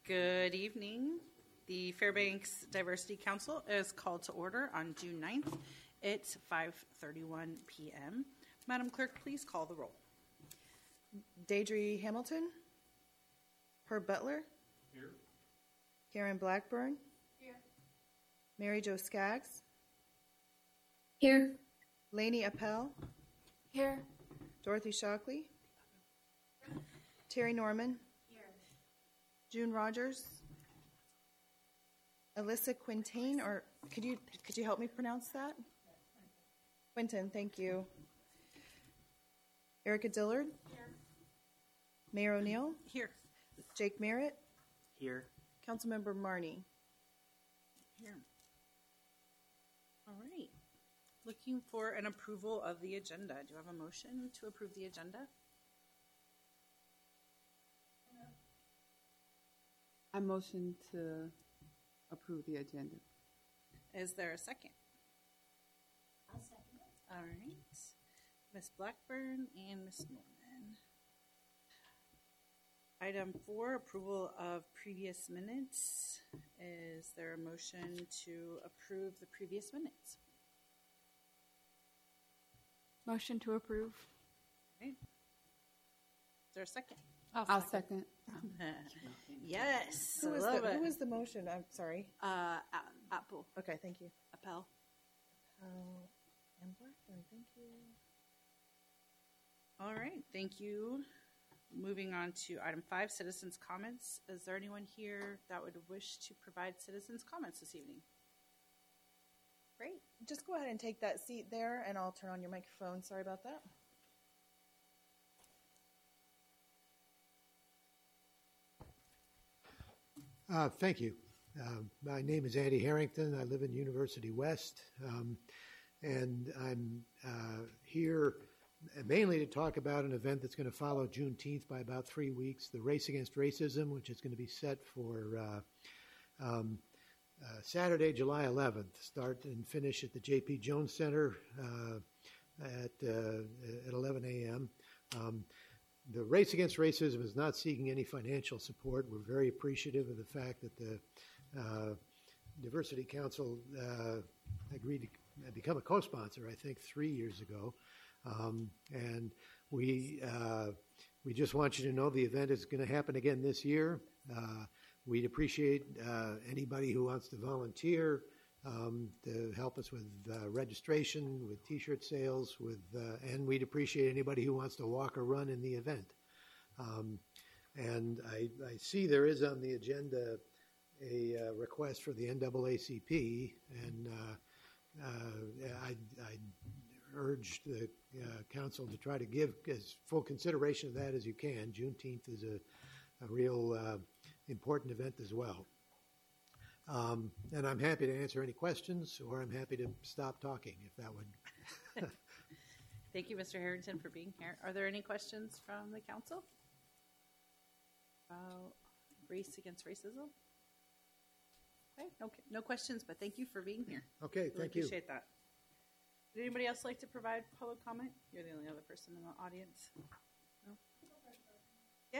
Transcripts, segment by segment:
Good evening. The Fairbanks Diversity Council is called to order on June 9th. It's 5:31 p.m. Madam Clerk, please call the roll. Deidre Hamilton. Herb Butler. Here. Karen Blackburn. Here. Mary Jo Skaggs. Here. Lainey Appel. Here. Dorothy Shockley. Terry Norman. Here. June Rogers. Alyssa Quintain, or could you help me pronounce that? Quinton, thank you. Erica Dillard. Here. Mayor O'Neill. Here. Jake Merritt. Here. Councilmember Marnie. Here. All right. Looking for an approval of the agenda. Do you have a motion to approve the agenda? I motion to approve the agenda. Is there a second? I'll second it. All right. Ms. Blackburn and Ms. Norman. Item 4, approval of previous minutes. Is there a motion to approve the previous minutes? Motion to approve. Right. Is there a second? I'll second. Yes. Who I was love the, it. who was the motion? I'm sorry. Apple. Okay, thank you. Appel. And Blackburn, thank you. All right. Thank you. Moving on to item 5, citizens' comments. Is there anyone here that would wish to provide citizens' comments this evening? Great. Just go ahead and take that seat there, and I'll turn on your microphone. Sorry about that. Thank you. My name is Andy Harrington. I live in University West, and I'm here mainly to talk about an event that's going to follow Juneteenth by about 3 weeks, the Race Against Racism, which is going to be set for Saturday, July 11th, start and finish at the J.P. Jones Center at 11 a.m. The Race Against Racism is not seeking any financial support. We're very appreciative of the fact that the Diversity Council agreed to become a co-sponsor, I think, 3 years ago. And we just want you to know the event is going to happen again this year. We'd appreciate anybody who wants to volunteer to help us with registration, with T-shirt sales, and we'd appreciate anybody who wants to walk or run in the event. And I see there is on the agenda a request for the NAACP, and I urge the council to try to give as full consideration of that as you can. Juneteenth is a real important event as well. And I'm happy to answer any questions, or I'm happy to stop talking if that would. Thank you, Mr. Harrington, for being here. Are there any questions from the council about race against racism? Okay, no questions, but thank you for being here. Okay, Really thank you. appreciate that. Would anybody else like to provide public comment? You're the only other person in the audience. No? Yeah.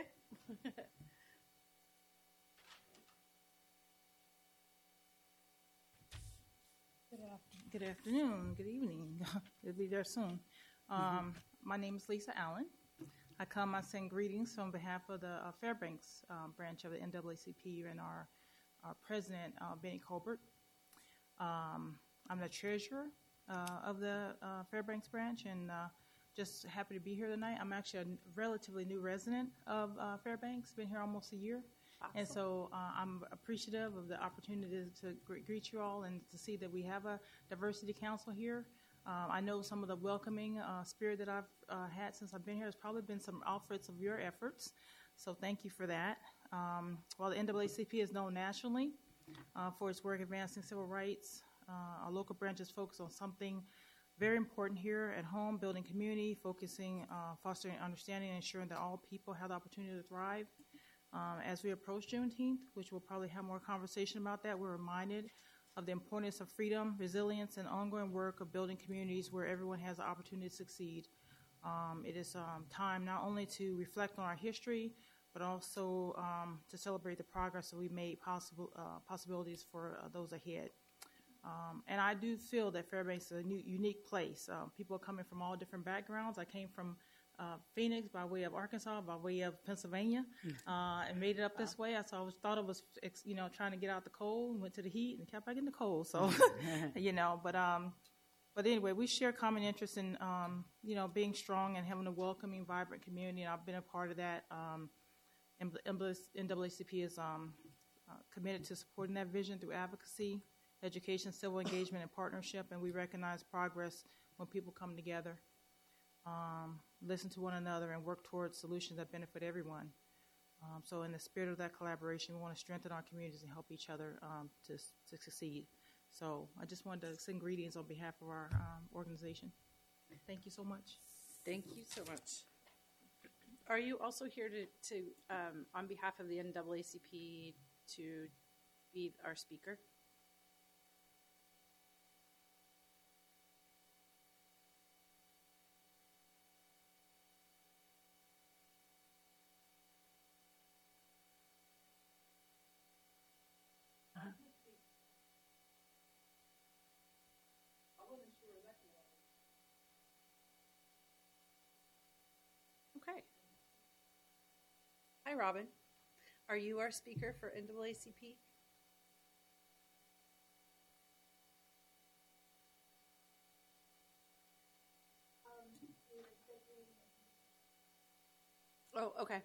Good afternoon, good evening. It'll be there soon. My name is Lisa Allen. I send greetings on behalf of the Fairbanks branch of the NAACP and our president, Benny Colbert. I'm the treasurer of the Fairbanks branch, and just happy to be here tonight. I'm actually a relatively new resident of Fairbanks, been here almost a year. Awesome. And so I'm appreciative of the opportunity to greet you all and to see that we have a diversity council here. I know some of the welcoming spirit that I've had since I've been here has probably been some offsets of your efforts. So thank you for that. While the NAACP is known nationally for its work advancing civil rights, our local branches focus on something very important here at home, building community, fostering understanding, and ensuring that all people have the opportunity to thrive. As we approach Juneteenth, which we'll probably have more conversation about that, we're reminded of the importance of freedom, resilience, and ongoing work of building communities where everyone has the opportunity to succeed. It is time not only to reflect on our history, but also to celebrate the progress that we made, possibilities for those ahead. And I do feel that Fairbanks is a unique place. People are coming from all different backgrounds. I came from Phoenix by way of Arkansas, by way of Pennsylvania, and made it up this way. So I thought it was, trying to get out the cold, went to the heat, and kept back in the cold. So, but anyway, we share common interests in, being strong and having a welcoming, vibrant community. And I've been a part of that. NAACP is committed to supporting that vision through advocacy, education, civil engagement, and partnership. And we recognize progress when people come together, listen to one another, and work towards solutions that benefit everyone. So in the spirit of that collaboration, we want to strengthen our communities and help each other to succeed. So I just wanted to send greetings on behalf of our organization. Thank you so much. Thank you so much. Are you also here to on behalf of the NAACP, to be our speaker? Okay. Hi, Robin. Are you our speaker for NAACP? Oh, okay.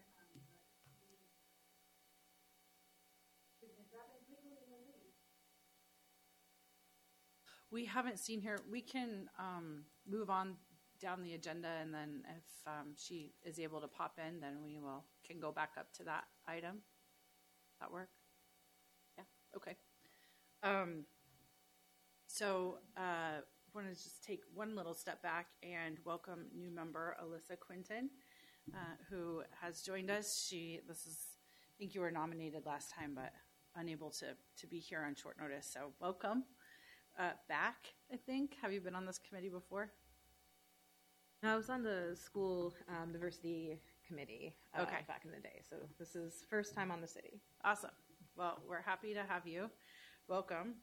We haven't seen her. We can move on down the agenda, and then if she is able to pop in, then we can go back up to that item. That work? Yeah. Okay. So want to just take one little step back and welcome new member Alyssa Quinton, who has joined us. I think you were nominated last time, but unable to be here on short notice. So welcome back. I think. Have you been on this committee before? I was on the school diversity committee back in the day, so this is first time on the city. Awesome. Well, we're happy to have you. Welcome.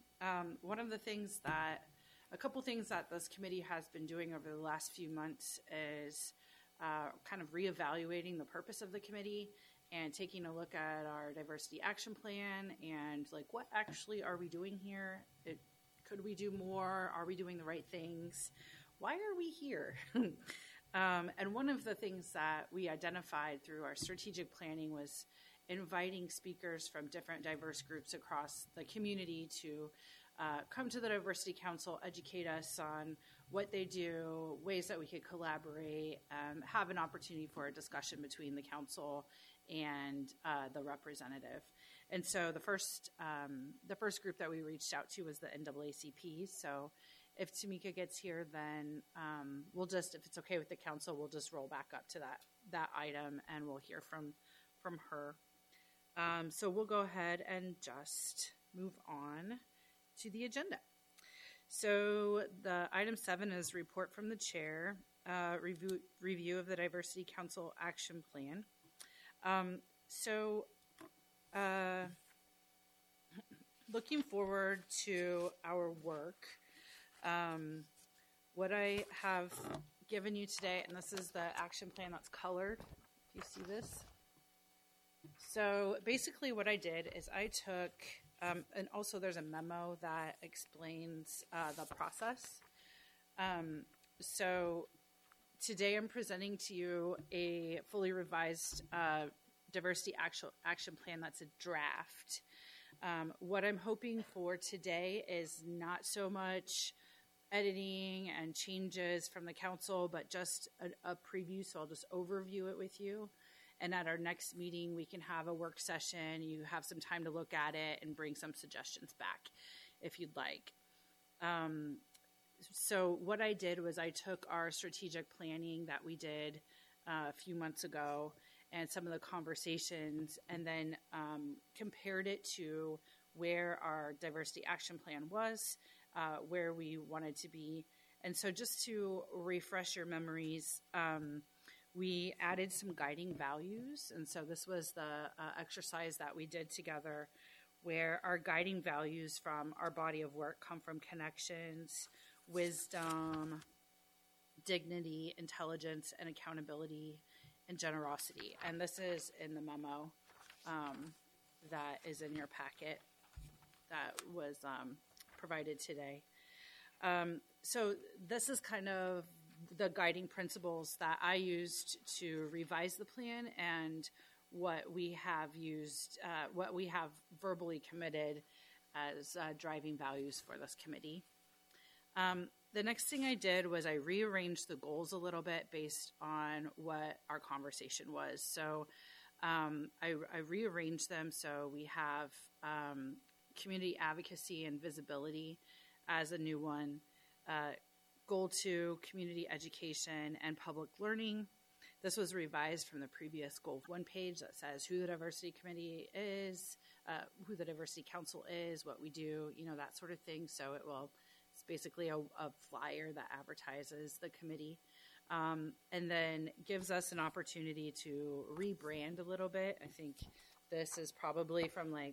A couple things that this committee has been doing over the last few months is kind of reevaluating the purpose of the committee and taking a look at our diversity action plan and what actually are we doing here? Could we do more? Are we doing the right things? Why are we here? And one of the things that we identified through our strategic planning was inviting speakers from different diverse groups across the community to come to the Diversity Council, educate us on what they do, ways that we could collaborate, have an opportunity for a discussion between the council and the representative. And so the first group that we reached out to was the NAACP. So if Tamika gets here, then we'll just, if it's okay with the council, we'll just roll back up to that item and we'll hear from her. So we'll go ahead and just move on to the agenda. So the item 7 is report from the chair, review of the Diversity Council action plan. Looking forward to our work, what I have given you today, and this is the action plan that's colored. Do you see this? So basically what I did is I took, and also there's a memo that explains the process. So today I'm presenting to you a fully revised diversity action plan that's a draft. What I'm hoping for today is not so much editing and changes from the council, but just a preview. So I'll just overview it with you. And at our next meeting, we can have a work session. You have some time to look at it and bring some suggestions back if you'd like. So what I did was I took our strategic planning that we did a few months ago and some of the conversations, and then compared it to where our diversity action plan was, where we wanted to be. And so just to refresh your memories, we added some guiding values. And so this was the exercise that we did together, where our guiding values from our body of work come from connections, wisdom, dignity, intelligence, and accountability, and generosity. And this is in the memo that is in your packet that was provided today. So this is kind of the guiding principles that I used to revise the plan and what we have used, what we have verbally committed as driving values for this committee. The next thing I did was I rearranged the goals a little bit based on what our conversation was. So I rearranged them so we have community advocacy and visibility as a new one. Goal 2, community education and public learning. This was revised from the previous Goal 1 page that says who the diversity committee is, who the diversity council is, what we do, that sort of thing. So it's basically a flyer that advertises the committee. And then gives us an opportunity to rebrand a little bit. I think this is probably from like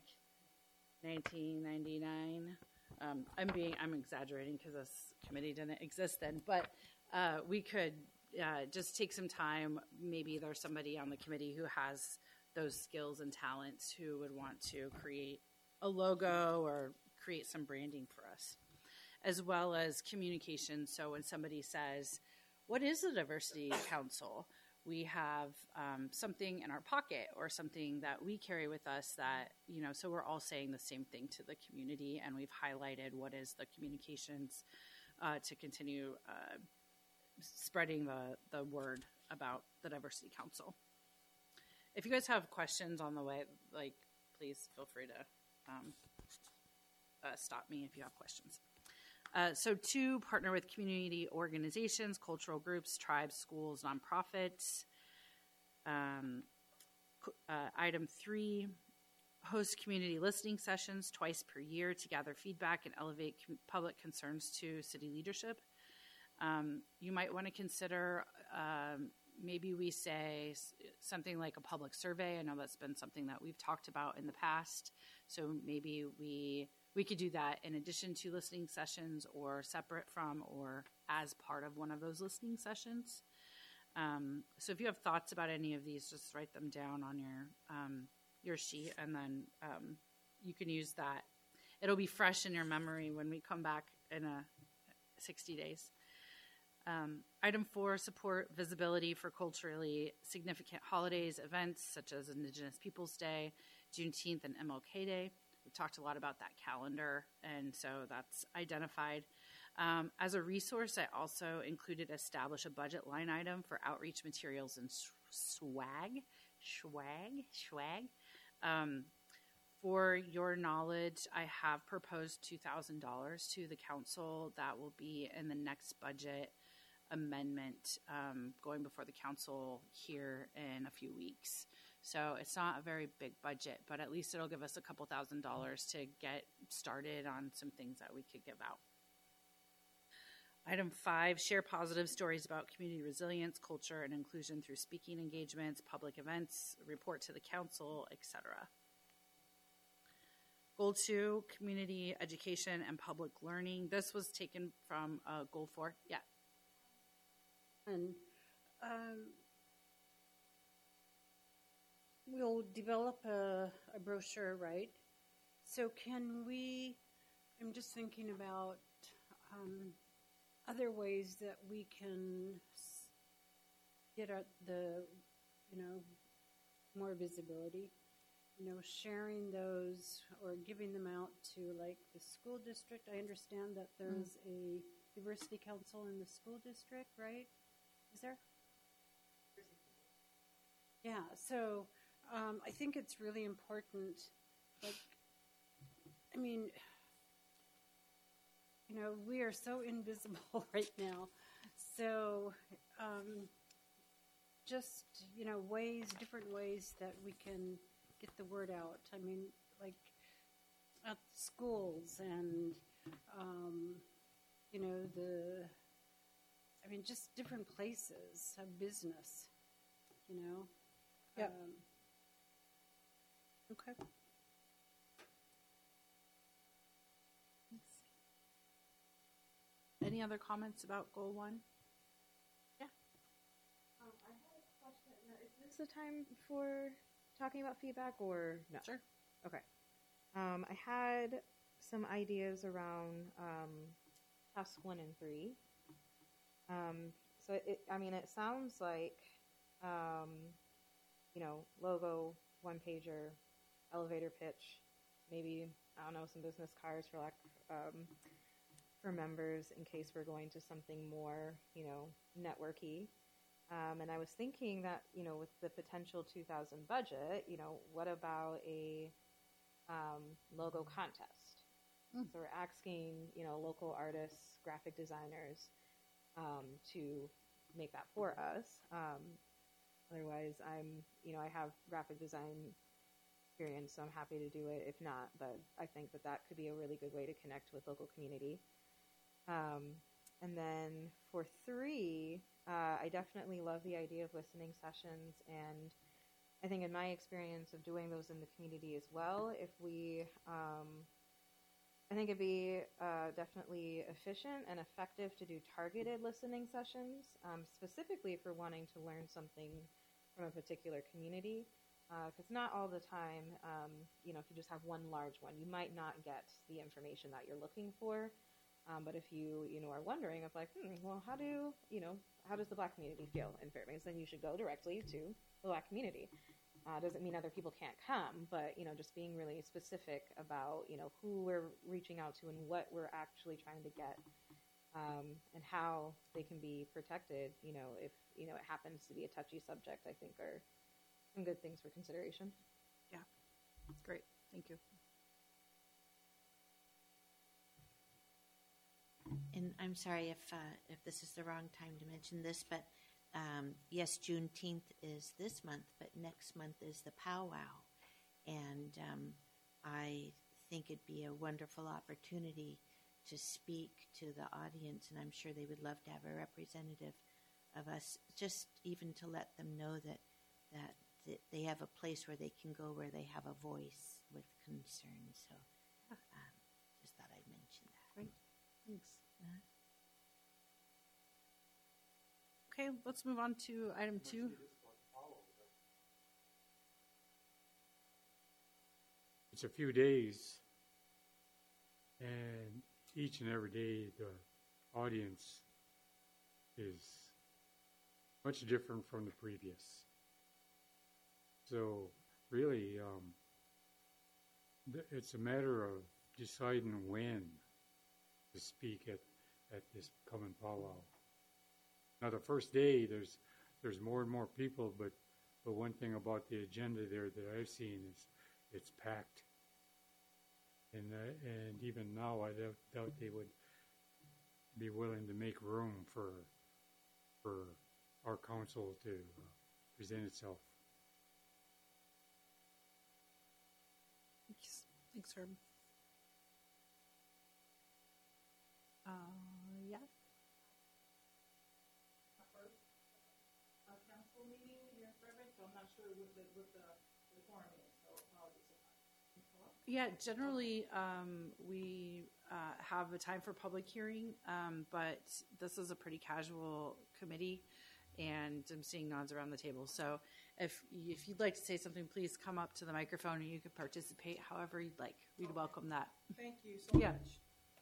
1999. I'm exaggerating because this committee didn't exist then, but we could just take some time. Maybe there's somebody on the committee who has those skills and talents who would want to create a logo or create some branding for us, as well as communication. So when somebody says, what is the Diversity Council? We have something in our pocket or something that we carry with us that, so we're all saying the same thing to the community, and we've highlighted what is the communications to continue spreading the word about the Diversity Council. If you guys have questions on the way, please feel free to stop me if you have questions. So 2, partner with community organizations, cultural groups, tribes, schools, nonprofits. Item 3, host community listening sessions twice per year to gather feedback and elevate public concerns to city leadership. You might want to consider maybe we say something like a public survey. I know that's been something that we've talked about in the past. So maybe we could do that in addition to listening sessions or separate from or as part of one of those listening sessions. So if you have thoughts about any of these, just write them down on your sheet, and then you can use that. It'll be fresh in your memory when we come back in 60 days. Item 4, support visibility for culturally significant holidays, events such as Indigenous Peoples Day, Juneteenth, and MLK Day. We talked a lot about that calendar, and so that's identified. As a resource, I also included establish a budget line item for outreach materials and swag. For your knowledge, I have proposed $2,000 to the council. That will be in the next budget amendment going before the council here in a few weeks. So it's not a very big budget, but at least it'll give us a couple $1,000s to get started on some things that we could give out. Item 5, share positive stories about community resilience, culture, and inclusion through speaking engagements, public events, report to the council, etc. Goal 2, community education and public learning. This was taken from Goal 4. Yeah. And we'll develop a brochure, right? So can we, I'm just thinking about other ways that we can get at the, more visibility, sharing those or giving them out to like the school district. I understand that there's a diversity council in the school district, right? Is there? Yeah, so I think it's really important, we are so invisible right now. So different ways that we can get the word out. At schools and, just different places of business. you know? Yep. Okay. Any other comments about goal 1? I had a question. Is this the time for talking about feedback or no? Sure. Okay. I had some ideas around task 1 and 3. So it sounds like, logo, 1-pager, elevator pitch, maybe, I don't know, some business cards for members in case we're going to something more, networky. And I was thinking that, with the potential 2000 budget, what about a logo contest? So we're asking, local artists, graphic designers to make that for us. Otherwise, I have graphic design experience, so I'm happy to do it if not. But I think that could be a really good way to connect with local community. And then for 3, I definitely love the idea of listening sessions, and I think in my experience of doing those in the community as well, I think it'd be definitely efficient and effective to do targeted listening sessions, specifically if we're wanting to learn something from a particular community. Because not all the time, if you just have one large one, you might not get the information that you're looking for. But if you are wondering of how does the Black community feel in Fairbanks, then you should go directly to the Black community. Doesn't mean other people can't come, but, just being really specific about, who we're reaching out to and what we're actually trying to get, and how they can be protected, if, it happens to be a touchy subject, I think are some good things for consideration. Yeah, that's great. Thank you. And I'm sorry if this is the wrong time to mention this, but yes, Juneteenth is this month, but next month is the powwow. And I think it'd be a wonderful opportunity to speak to the audience, and I'm sure they would love to have a representative of us, just even to let them know that they have a place where they can go where they have a voice with concerns. So just thought I'd mention that. Great. Thanks. Okay, let's move on to item 2. It's a few days, and each and every day the audience is much different from the previous. So really, it's a matter of deciding when to speak at this coming powwow. Now, the first day, there's more and more people, but one thing about the agenda there that I've seen is it's packed. And even now, I doubt they would be willing to make room for our council to present itself. Thanks, Herb. Yeah. Council meeting here in Fairbanks, so I'm not sure what the forum is, so apologies. Yeah, generally we have a time for public hearing, but this is a pretty casual committee, and I'm seeing nods around the table. So if you'd like to say something, please come up to the microphone and you can participate however you'd like. We'd welcome that. Thank you so Yeah. much.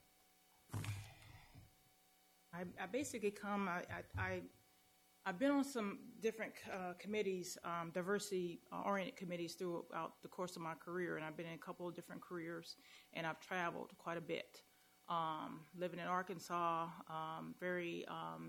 I basically come, I've been on some different committees, diversity-oriented committees throughout the course of my career, and I've been in a couple of different careers, and I've traveled quite a bit. Living in Arkansas, very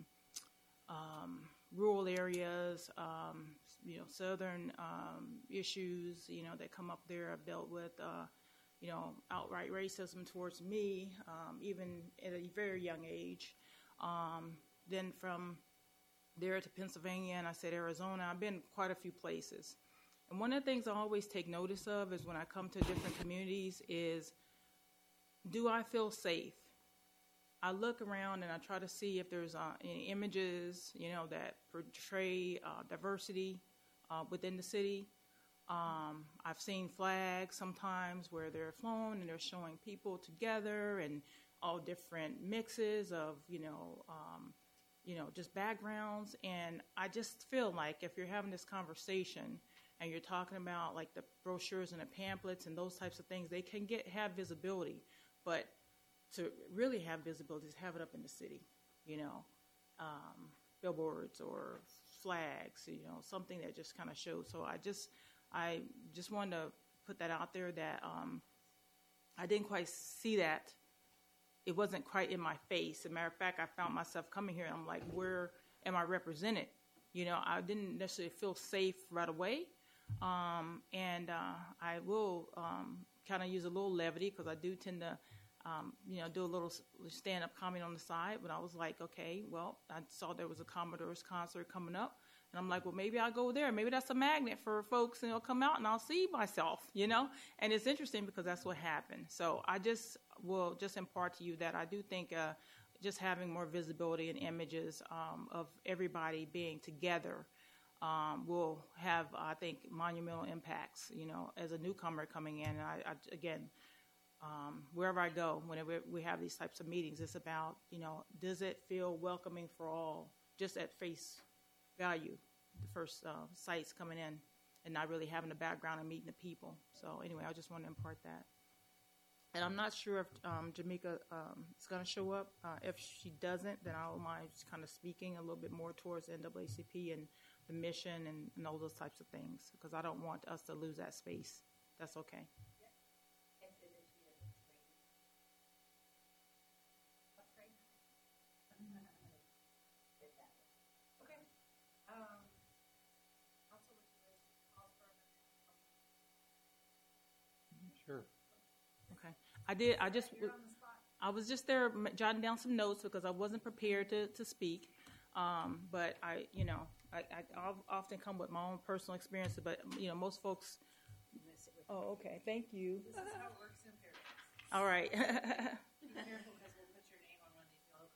rural areas, southern issues, that come up there. I've dealt with, outright racism towards me, even at a very young age. Then from there to Pennsylvania, and I said Arizona. I've been quite a few places. And one of the things I always take notice of is when I come to different communities is, do I feel safe? I look around and I try to see if there's any images, that portray diversity. within the city. I've seen flags sometimes where they're flown and they're showing people together and all different mixes of, just backgrounds. And I just feel like if you're having this conversation and you're talking about like the brochures and the pamphlets and those types of things, they can have visibility. But to really have visibility is have it up in the city, billboards or flags, something that just kind of shows. So I just wanted to put that out there that I didn't quite see that. It wasn't quite in my face. As a matter of fact, I found myself coming here and I'm like, where am I represented? I didn't necessarily feel safe right away. And I will kind of use a little levity because I do tend to, do a little stand-up comedy on the side. But I was like, okay, well, I saw there was a Commodore's concert coming up. And I'm like, well, maybe I'll go there. Maybe that's a magnet for folks, and they'll come out and I'll see myself, And it's interesting because that's what happened. So I will impart to you that I do think just having more visibility and images of everybody being together will have, I think, monumental impacts, as a newcomer coming in. And I again, wherever I go, whenever we have these types of meetings, it's about, does it feel welcoming for all, just at face value, the first sites coming in and not really having the background and meeting the people. So anyway, I just want to impart that. And I'm not sure if Jamaica is going to show up. If she doesn't, then I don't mind just kind of speaking a little bit more towards NAACP and the mission and all those types of things, because I don't want us to lose that space. That's okay. Sure. Okay. I was just there jotting down some notes because I wasn't prepared to speak. But I often come with my own personal experiences, but, most folks. Oh, okay. Thank you. This is how it works in Fairbanks. All right. Be careful because we'll put your name on one of these yellow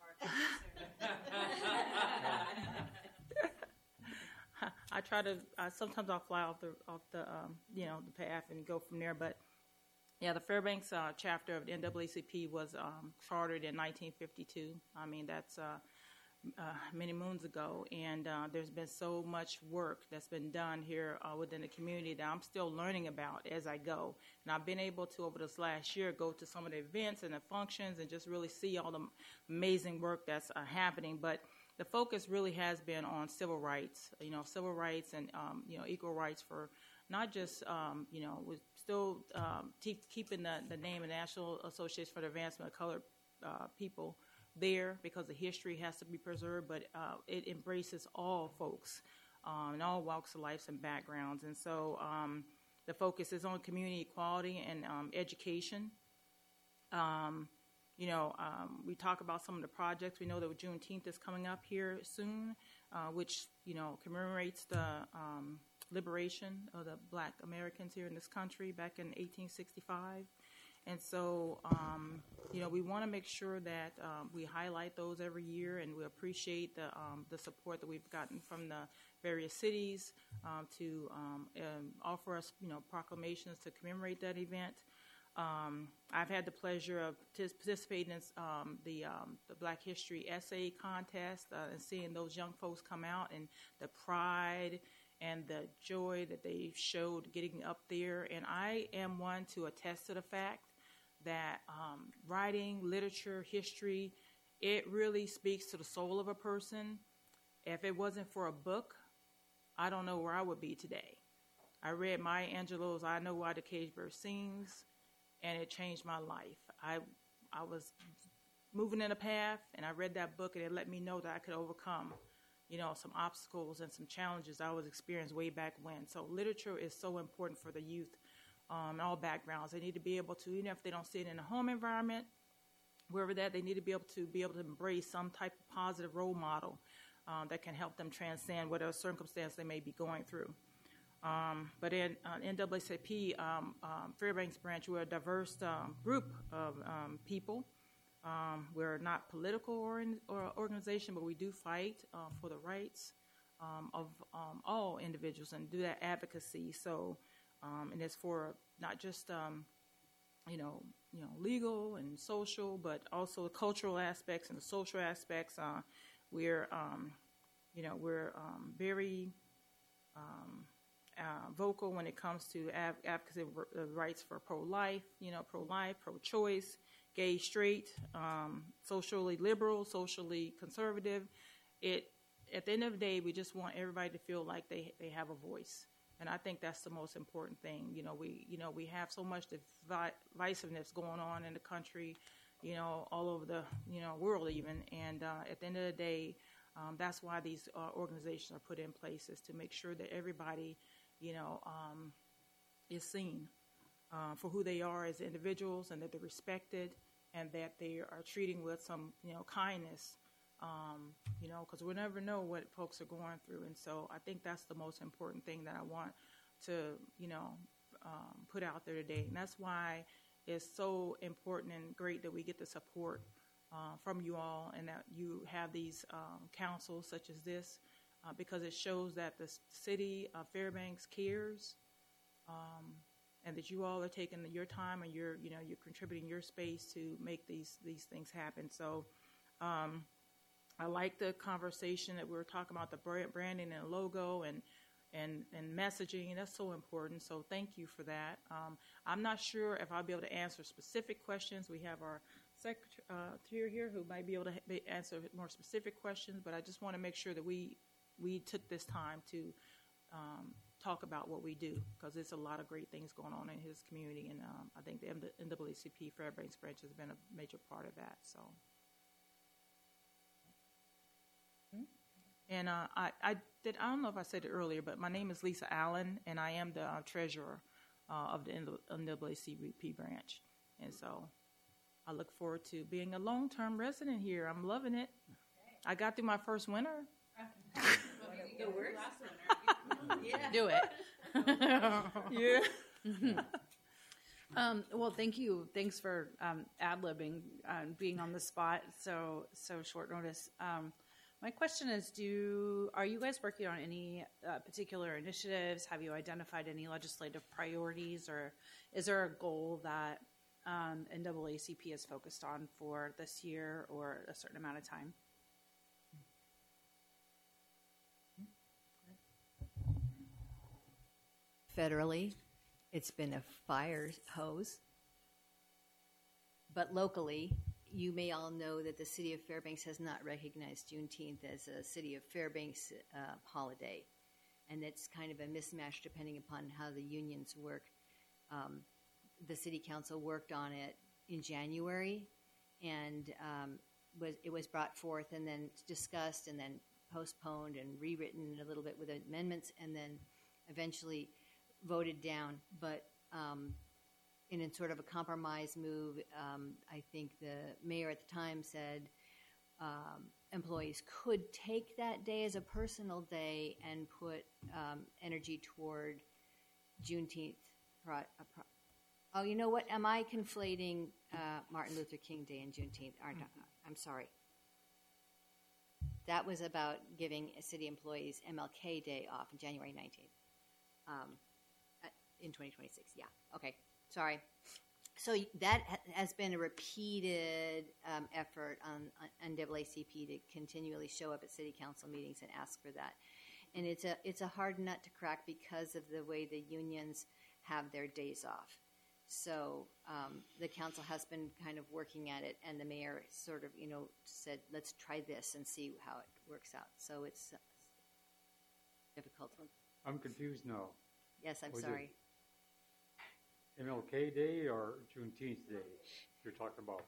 cards. I try to. Sometimes I'll fly off the path and go from there. But yeah, the Fairbanks chapter of the NAACP was chartered in 1952. I mean, that's many moons ago, and there's been so much work that's been done here within the community that I'm still learning about as I go. And I've been able to, over this last year, go to some of the events and the functions and just really see all the amazing work that's happening. But the focus really has been on civil rights, and, equal rights for not just, we're still keeping the name of the National Association for the Advancement of Colored People there because the history has to be preserved, but it embraces all folks in all walks of life and backgrounds. And so the focus is on community equality and education. We talk about some of the projects. We know that Juneteenth is coming up here soon, which, commemorates the liberation of the Black Americans here in this country back in 1865. And so, we want to make sure that we highlight those every year, and we appreciate the support that we've gotten from the various cities to offer us, proclamations to commemorate that event. I've had the pleasure of participating in the Black History Essay Contest and seeing those young folks come out and the pride and the joy that they showed getting up there. And I am one to attest to the fact that writing, literature, history, it really speaks to the soul of a person. If it wasn't for a book, I don't know where I would be today. I read Maya Angelou's I Know Why the Caged Bird Sings, and it changed my life. I was moving in a path, and I read that book, and it let me know that I could overcome, some obstacles and some challenges I was experiencing way back when. So literature is so important for the youth. In all backgrounds. They need to be able to, even if they don't see it in a home environment, wherever that, they need to be able to embrace some type of positive role model that can help them transcend whatever circumstance they may be going through. But in NAACP, Fairbanks branch, we're a diverse group of people. We're not political or organization, but we do fight for the rights of all individuals and do that advocacy. So, and it's for not just legal and social, but also the cultural aspects and the social aspects. We're very vocal when it comes to advocacy rights for pro-life, pro-choice, gay, straight, socially liberal, socially conservative. At the end of the day, we just want everybody to feel like they have a voice. And I think that's the most important thing. We have so much divisiveness going on in the country, all over the, world even. And at the end of the day, that's why these organizations are put in place, is to make sure that everybody, is seen for who they are as individuals, and that they're respected, and that they are treating with some, kindness. Because we never know what folks are going through. And so I think that's the most important thing that I want to, put out there today. And that's why it's so important and great that we get the support from you all, and that you have these councils such as this, because it shows that the city of Fairbanks cares, and that you all are taking your time, and you're contributing your space to make these things happen. So, I like the conversation that we were talking about, the branding and logo and messaging, and that's so important. So thank you for that. I'm not sure if I'll be able to answer specific questions. We have our secretary here who might be able to answer more specific questions, but I just want to make sure that we took this time to talk about what we do, because there's a lot of great things going on in his community, and I think the NAACP Fairbanks branch has been a major part of that. So. And I don't know if I said it earlier, but my name is Lisa Allen, and I am the treasurer of the NAACP branch. And so I look forward to being a long-term resident here. I'm loving it. I got through my first winter. The worst? Yeah. Do it. Yeah. Well, thank you. Thanks for ad-libbing, being on the spot so short notice. My question is, are you guys working on any particular initiatives? Have you identified any legislative priorities, or is there a goal that NAACP is focused on for this year or a certain amount of time? Federally, it's been a fire hose. But locally, you may all know that the city of Fairbanks has not recognized Juneteenth as a city of Fairbanks holiday. And it's kind of a mismatch depending upon how the unions work. The city council worked on it in January, and it was brought forth and then discussed and then postponed and rewritten a little bit with amendments, and then eventually voted down. But in sort of a compromise move, I think the mayor at the time said employees could take that day as a personal day and put energy toward Juneteenth. Oh, you know what? Am I conflating Martin Luther King Day and Juneteenth? I'm sorry. That was about giving city employees MLK Day off on January 19th in 2026. Yeah. Okay. Sorry. So that has been a repeated effort on NAACP to continually show up at city council meetings and ask for that. And it's a hard nut to crack because of the way the unions have their days off. So the council has been kind of working at it, and the mayor sort of, said, let's try this and see how it works out. So it's difficult. I'm confused now. Yes, I'm sorry. MLK Day or Juneteenth Day you're talking about?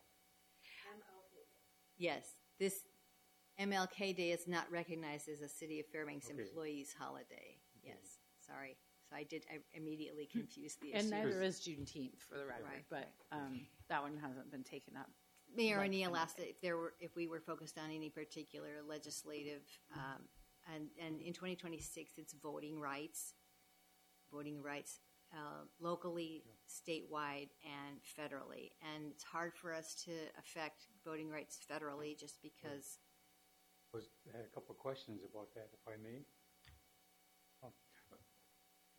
Yes, this MLK Day is not recognized as a City of Fairbanks employees holiday. Okay. Yes, sorry. So I immediately confused the issue. And neither is Juneteenth, for the record, right, but that one hasn't been taken up. Mayor O'Neill asked if we were focused on any particular legislative, and in 2026 it's voting rights locally, statewide, and federally. And it's hard for us to affect voting rights federally just because. I had a couple of questions about that, if I may.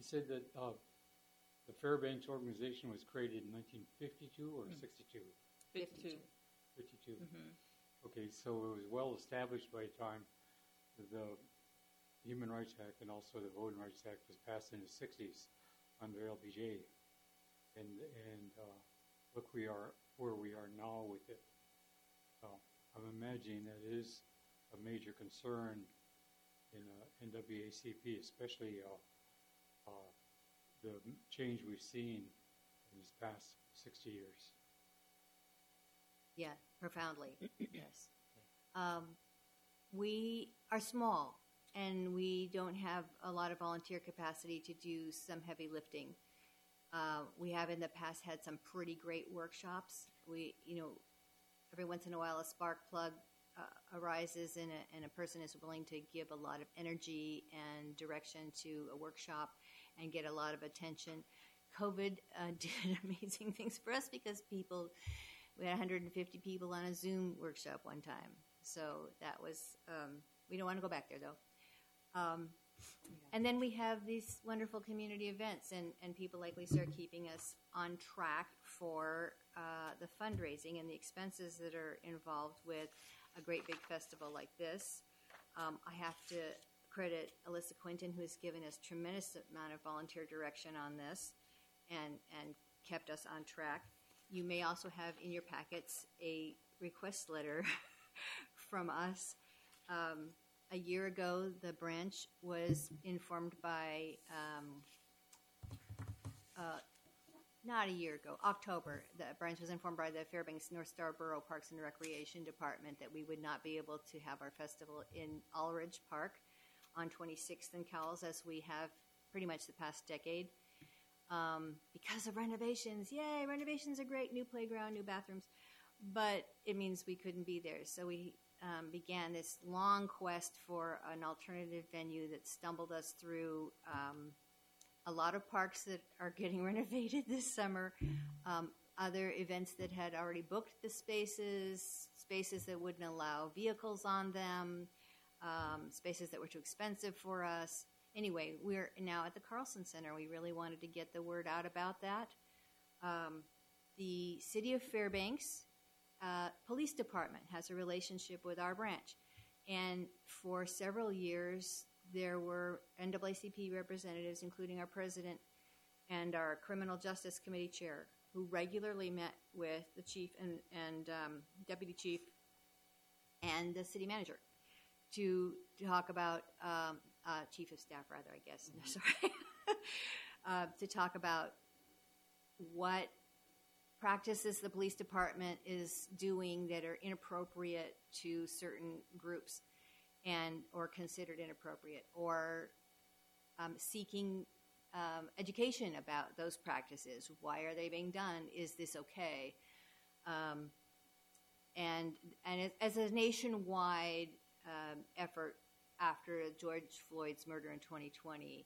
You said that the Fairbanks organization was created in 1952 or 62? 52. 52. Okay, so it was well established by the time the Human Rights Act and also the Voting Rights Act was passed in the 60s under LBJ. And look, we are where we are now with it. I'm imagining that it is a major concern in NWACP, especially the change we've seen in these past 60 years. Yeah, profoundly, yes. We are small, and we don't have a lot of volunteer capacity to do some heavy lifting. We have in the past had some pretty great workshops. We, every once in a while a spark plug arises and a person is willing to give a lot of energy and direction to a workshop and get a lot of attention. COVID did amazing things for us because we had 150 people on a Zoom workshop one time. So that was, we don't want to go back there though. And then we have these wonderful community events, and people like Lisa are keeping us on track for the fundraising and the expenses that are involved with a great big festival like this. I have to credit Alyssa Quinton, who has given us tremendous amount of volunteer direction on this and kept us on track. You may also have in your packets a request letter from us. A year ago, the branch was informed by, not a year ago, October, the branch was informed by the Fairbanks North Star Borough Parks and Recreation Department that we would not be able to have our festival in Allridge Park on 26th and Cowles, as we have pretty much the past decade, because of renovations. Yay, renovations are great, new playground, new bathrooms, but it means we couldn't be there. So we began this long quest for an alternative venue that stumbled us through a lot of parks that are getting renovated this summer, other events that had already booked the spaces that wouldn't allow vehicles on them, spaces that were too expensive for us. Anyway, we're now at the Carlson Center. We really wanted to get the word out about that. The City of Fairbanks Police Department has a relationship with our branch. And for several years, there were NAACP representatives, including our president and our Criminal Justice Committee chair, who regularly met with the chief and deputy chief and the city manager to talk about, chief of staff rather, I guess, no, sorry, to talk about what practices the police department is doing that are inappropriate to certain groups or considered inappropriate, or seeking education about those practices. Why are they being done? Is this okay? And as a nationwide effort after George Floyd's murder in 2020,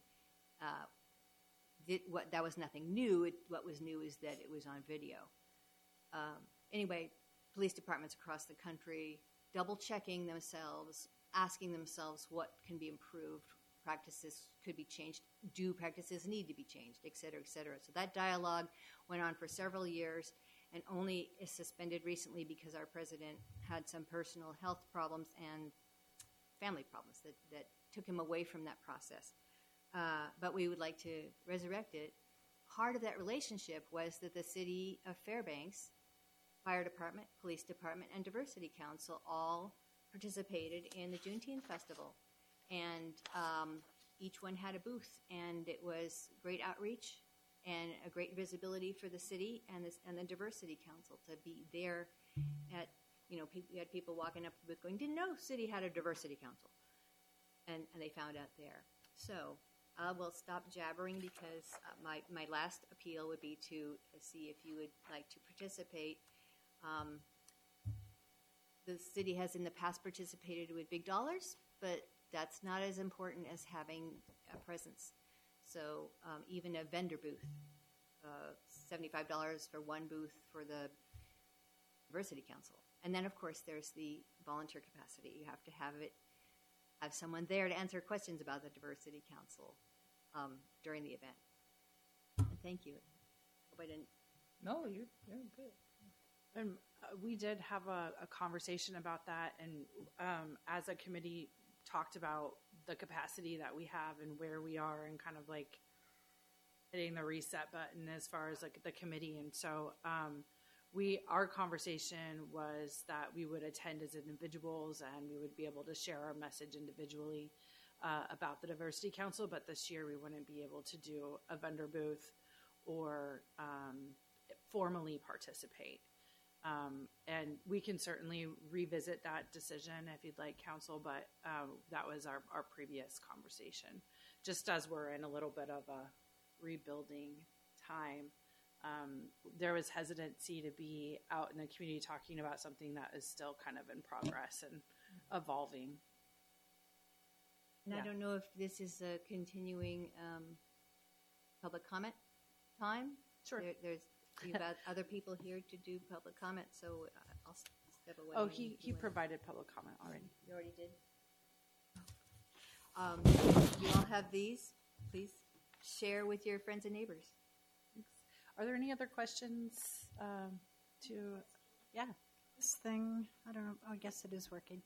that was nothing new. What was new is that it was on video. Anyway, police departments across the country double-checking themselves, asking themselves what can be improved, practices could be changed, do practices need to be changed, et cetera, et cetera. So that dialogue went on for several years and only is suspended recently because our president had some personal health problems and family problems that took him away from that process. But we would like to resurrect it. Part of that relationship was that the City of Fairbanks Fire Department, Police Department, and Diversity Council all participated in the Juneteenth Festival. And each one had a booth, and it was great outreach and a great visibility for the city and the Diversity Council to be there at, we had people walking up to the booth going, didn't know city had a Diversity Council. And they found out there. So I will stop jabbering because my last appeal would be to see if you would like to participate. The city has in the past participated with big dollars, but that's not as important as having a presence. So even a vendor booth, $75 for one booth for the Diversity Council. And then, of course, there's the volunteer capacity. You have to have someone there to answer questions about the Diversity Council. during the event. And thank you. Hope I didn't. No, you're good. And we did have a conversation about that, and as a committee talked about the capacity that we have and where we are, and kind of like hitting the reset button as far as like the committee. And so our conversation was that we would attend as individuals and we would be able to share our message individually about the Diversity Council, but this year we wouldn't be able to do a vendor booth or formally participate. And we can certainly revisit that decision if you'd like, council, but that was our previous conversation. Just as we're in a little bit of a rebuilding time, there was hesitancy to be out in the community talking about something that is still kind of in progress and evolving. And Yeah. I don't know if this is a continuing public comment time. Sure. You've got other people here to do public comment, so I'll step away. Oh, and he you wanna- provided public comment already. You already did? You all have these. Please share with your friends and neighbors. Are there any other questions yeah. This thing, I don't know, I guess it is working.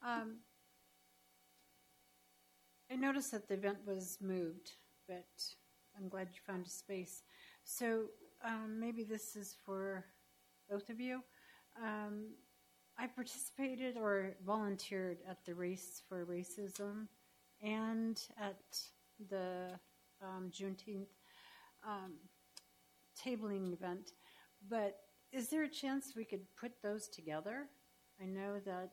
I noticed that the event was moved, but I'm glad you found a space. So maybe this is for both of you. I participated or volunteered at the Race for Racism and at the Juneteenth tabling event, but is there a chance we could put those together? I know that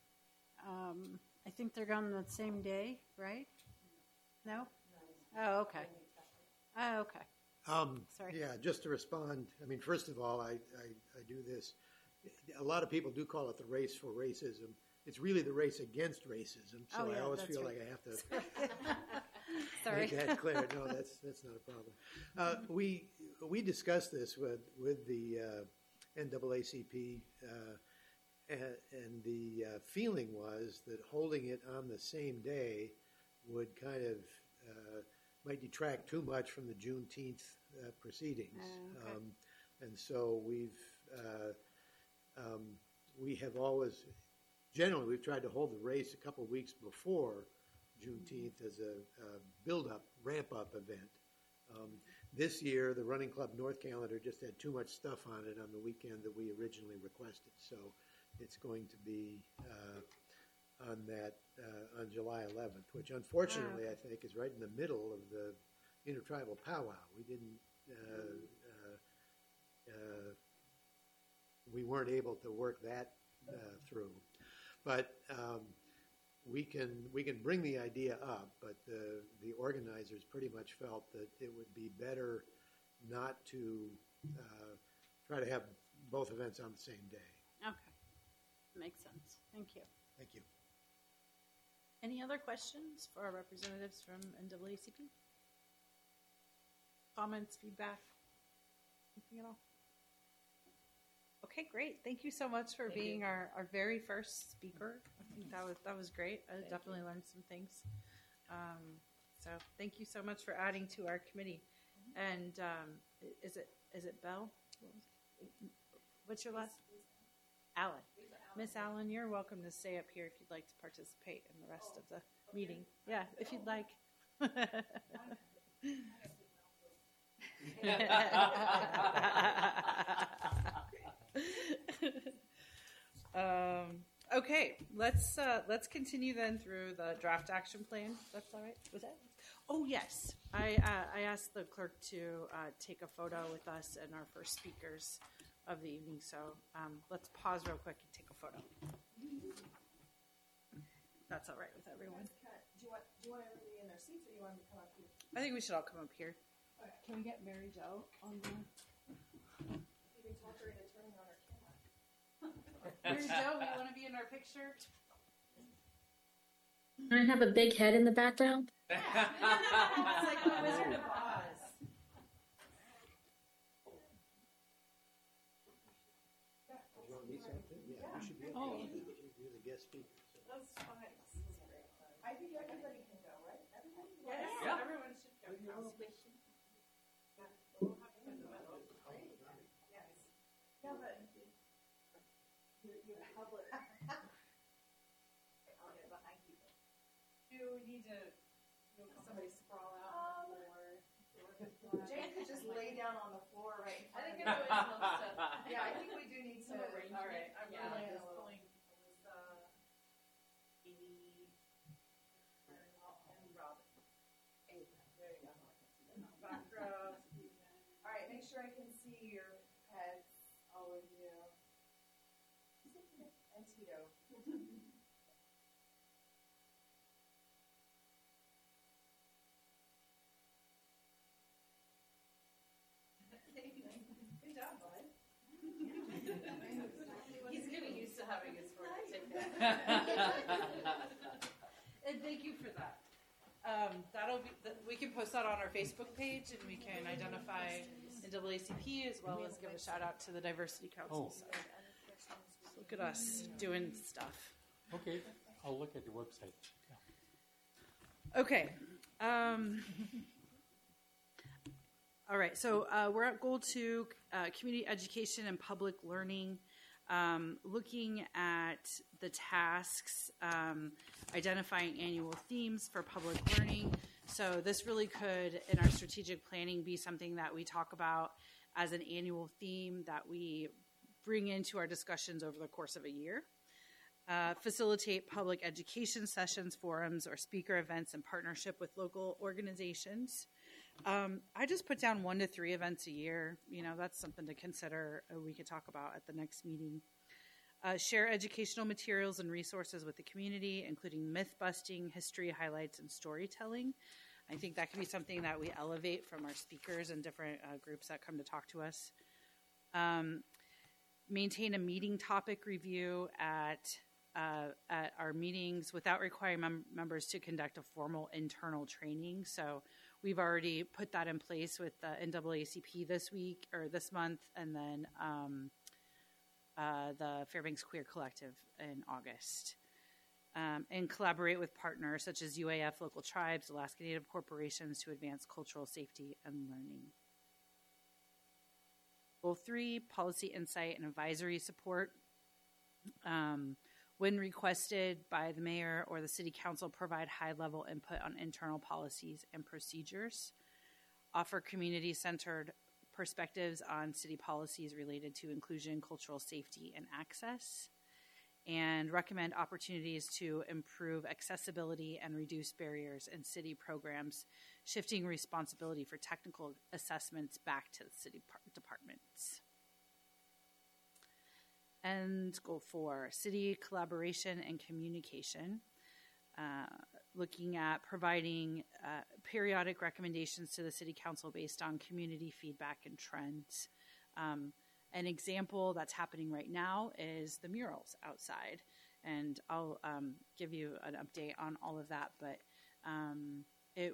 I think they're on the same day, right? No? Oh, okay. Oh, okay. Sorry. Yeah, just to respond, I mean, first of all, I do this. A lot of people do call it the race for racism. It's really the race against racism, so I always feel like I have to Sorry. make that clear. No, that's not a problem. We discussed this with the NAACP, and the feeling was that holding it on the same day would kind of might detract too much from the Juneteenth proceedings. Okay. And so we have always, generally, we've tried to hold the race a couple of weeks before Juneteenth as a build-up, ramp-up event. This year, the Running Club North calendar just had too much stuff on it on the weekend that we originally requested. So it's going to be on July 11th, which unfortunately I think is right in the middle of the intertribal powwow. We weren't able to work that through, but we can bring the idea up. But the organizers pretty much felt that it would be better not to try to have both events on the same day. Okay. Makes sense. Thank you. Thank you. Any other questions for our representatives from NAACP? Comments, feedback, anything at all? Okay, great. Thank you so much for being our very first speaker. I think that was great. I definitely learned some things. So thank you so much for adding to our committee. And is it Belle? What's your last? Allen. Miss Allen, you're welcome to stay up here if you'd like to participate in the rest of the meeting. Yeah, if you'd like. Okay, let's continue then through the draft action plan. That's all right. Was that? Oh yes, I asked the clerk to take a photo with us and our first speakers of the evening. So let's pause real quick and take a photo. That's all right with everyone. Do you want everybody in their seats, or do you want them to come up here? I think we should all come up here. Can we get Mary Jo on the? You can talk her into turning on her camera. Mary Jo, you want to be in our picture? I have a big head in the background. It's like the Wizard of Oz. You want me something? Yeah, you should be able to. You're the guest speaker. So. That's fine. I think everybody can go, right? Everybody? Yes, everyone should go. public. I'll get behind people. Do we need to somebody sprawl out on the floor? Jane could just lay down on the floor right in front of me. Yeah, I think we do need to. All right, I'm really just pulling Amy and Robin. There you go. Back row. All right, make sure I can see your heads, all of you. And Tito. Good job, bud. He's getting used to having his fork taken. And thank you for that. That'll be. We can post that on our Facebook page, and we can identify NAACP as well as give a shout out to the Diversity Council. So look at us doing stuff. Okay, I'll look at the website. Okay. All right, so we're at Goal 2, Community Education and Public Learning, looking at the tasks, identifying annual themes for public learning. So this really could, in our strategic planning, be something that we talk about as an annual theme that we bring into our discussions over the course of a year. Facilitate public education sessions, forums, or speaker events in partnership with local organizations. I just put down 1 to 3 events a year. You know, that's something to consider. We could talk about at the next meeting. Share educational materials and resources with the community, including myth busting, history highlights, and storytelling. I think that can be something that we elevate from our speakers and different groups that come to talk to us. Maintain a meeting topic review at our meetings without requiring members to conduct a formal internal training. So we've already put that in place with the NAACP this week or this month, and then the Fairbanks Queer Collective in August. And collaborate with partners such as UAF, local tribes, Alaska Native corporations to advance cultural safety and learning. Goal 3, policy insight and advisory support. When requested by the mayor or the city council, provide high-level input on internal policies and procedures. Offer community-centered perspectives on city policies related to inclusion, cultural safety, and access. And recommend opportunities to improve accessibility and reduce barriers in city programs, shifting responsibility for technical assessments back to the city departments. And Goal 4, city collaboration and communication, looking at providing periodic recommendations to the city council based on community feedback and trends. An example that's happening right now is the murals outside, and I'll give you an update on all of that. But I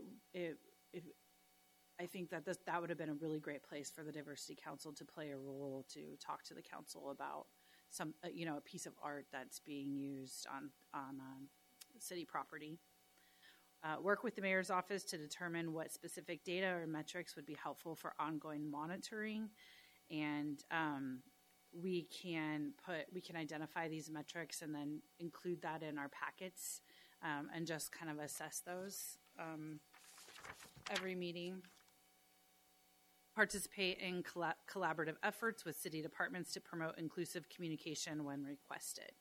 think that that would have been a really great place for the Diversity Council to play a role, to talk to the council about some, a piece of art that's being used on city property. Work with the mayor's office to determine what specific data or metrics would be helpful for ongoing monitoring. And we can identify these metrics and then include that in our packets and just kind of assess those every meeting. Participate in collaborative efforts with city departments to promote inclusive communication when requested.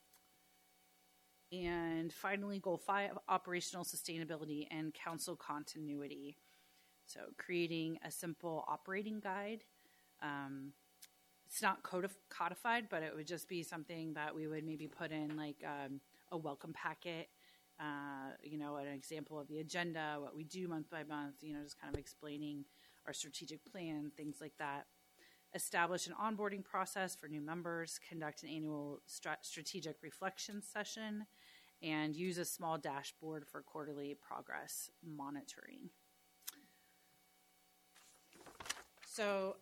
And finally, Goal 5, operational sustainability and council continuity. So creating a simple operating guide. It's not codified, but it would just be something that we would maybe put in like a welcome packet, an example of the agenda, what we do month by month, just kind of explaining our strategic plan, things like that. Establish an onboarding process for new members, conduct an annual strategic reflection session, and use a small dashboard for quarterly progress monitoring. So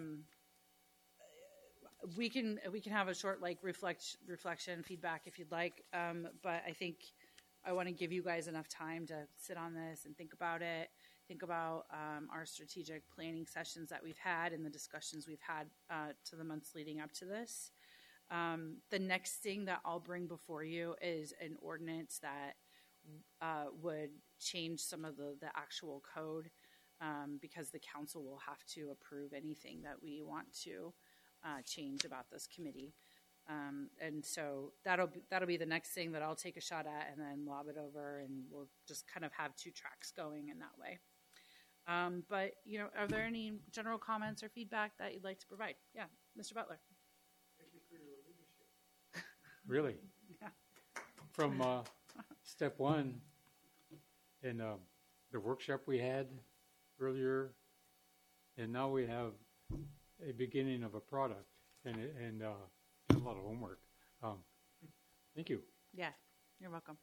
we can have a short reflection feedback if you'd like, but I think I want to give you guys enough time to sit on this and think about it. Think about our strategic planning sessions that we've had and the discussions we've had to the months leading up to this. The next thing that I'll bring before you is an ordinance that would change some of the actual code, because the council will have to approve anything that we want to change about this committee. And so that'll be the next thing that I'll take a shot at and then lob it over, and we'll just kind of have two tracks going in that way. But, are there any general comments or feedback that you'd like to provide? Yeah, Mr. Butler. Thank you for your leadership. Really? Yeah. From step one in the workshop we had earlier, and now we have a beginning of a product and a lot of homework. Thank you. Yeah, you're welcome.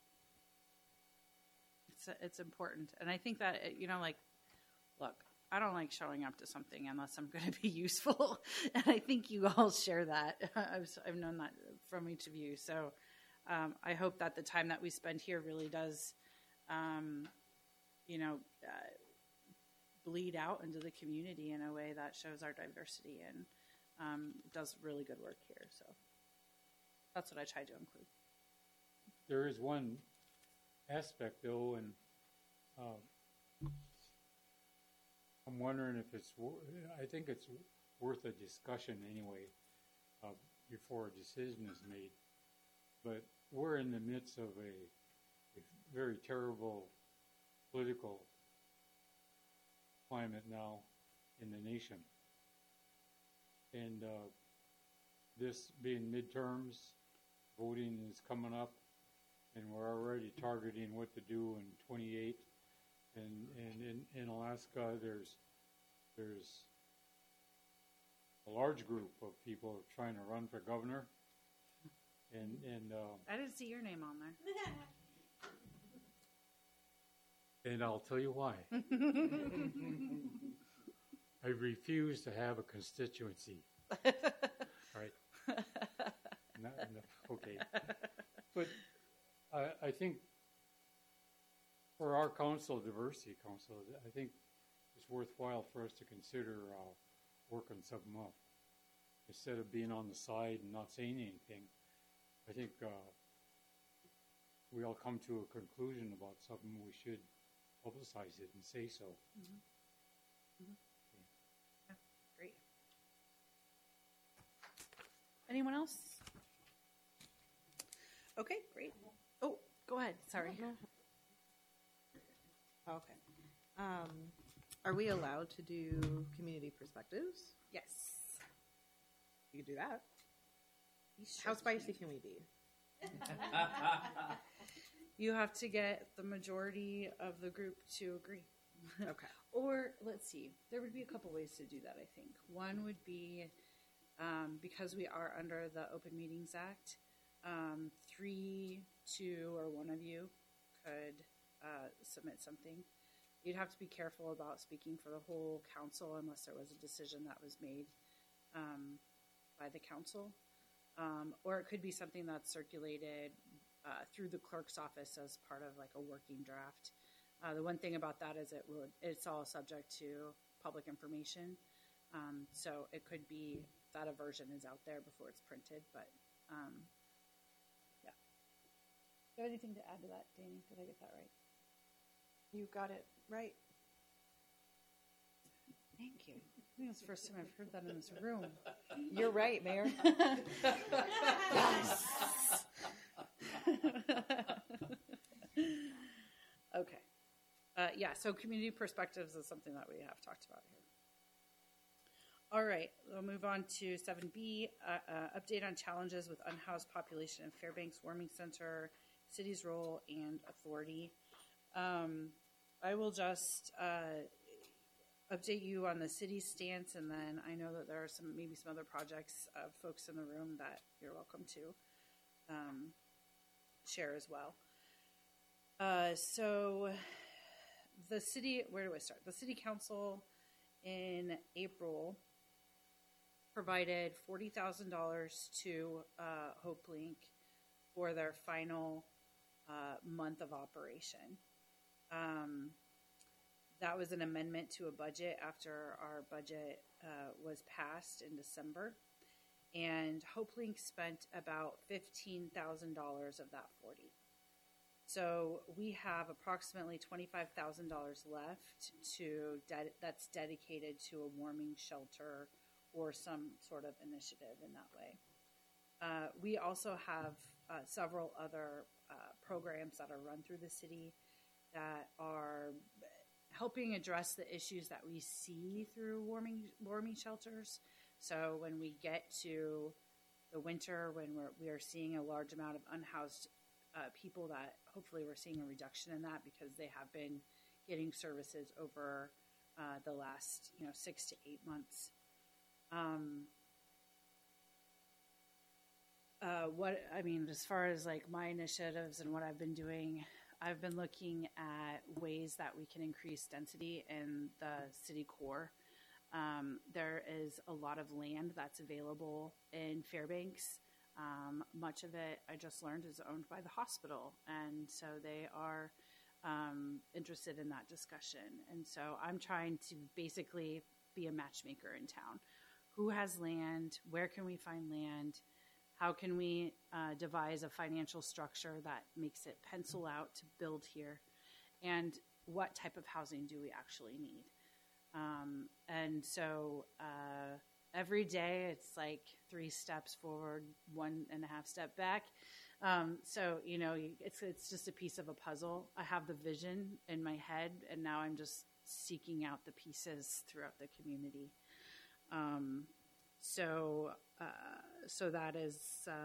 It's important, and I think that look, I don't like showing up to something unless I'm going to be useful, and I think you all share that. I've known that from each of you, so I hope that the time that we spend here really does, bleed out into the community in a way that shows our diversity and does really good work here. So that's what I tried to include. There is one aspect, though, and I'm wondering if I think it's worth a discussion anyway before a decision is made. But we're in the midst of a very terrible political climate now in the nation. And this being midterms, voting is coming up, and we're already targeting what to do in 28. And in Alaska, there's a large group of people trying to run for governor. And I didn't see your name on there. And I'll tell you why. I refuse to have a constituency. Right? Okay. But I think for our council, Diversity Council, I think it's worthwhile for us to consider working something up. Instead of being on the side and not saying anything, I think we all come to a conclusion about something, we should publicize it and say so. Mm-hmm. Mm-hmm. Yeah, great. Anyone else? Okay, great. Oh, go ahead. Sorry. Okay. Are we allowed to do community perspectives? Yes. You can do that. How spicy can we be? You have to get the majority of the group to agree. Okay. Or, let's see, there would be a couple ways to do that, I think. One would be, because we are under the Open Meetings Act, 3, 2, or one of you could submit something. You'd have to be careful about speaking for the whole council unless there was a decision that was made by the council. Or it could be something that's circulated through the clerk's office as part of like a working draft. The one thing about that is it's all subject to public information. So it could be that a version is out there before it's printed, but yeah. Do you have anything to add to that, Danny? Did I get that right? You got it right. Thank you. I think it's the first time I've heard that in this room. You're right, Mayor. Yes. Okay. Yeah, so community perspectives is something that we have talked about here. All right, we'll move on to 7B, update on challenges with unhoused population in Fairbanks Warming Center, city's role and authority. I will just update you on the city's stance, and then I know that there are maybe some other projects of folks in the room that you're welcome to share as well. So the city, where do I start? The city council in April provided $40,000 to HopeLink for their final month of operation. That was an amendment to a budget after our budget was passed in December. and HopeLink spent about $15,000 of that 40. So we have approximately $25,000 left that's dedicated to a warming shelter or some sort of initiative in that way. We also have several other programs that are run through the city that are helping address the issues that we see through warming shelters. So when we get to the winter, when we are seeing a large amount of unhoused people, that hopefully we're seeing a reduction in that because they have been getting services over the last 6 to 8 months. As far as like my initiatives and what I've been doing, I've been looking at ways that we can increase density in the city core. There is a lot of land that's available in Fairbanks. Much of it, I just learned, is owned by the hospital, and so they are interested in that discussion. And so I'm trying to basically be a matchmaker in town. Who has land? Where can we find land? How can we devise a financial structure that makes it pencil out to build here? And what type of housing do we actually need? And so every day it's like 3 steps forward, 1.5 step back. It's just a piece of a puzzle. I have the vision in my head, and now I'm just seeking out the pieces throughout the community. So that is,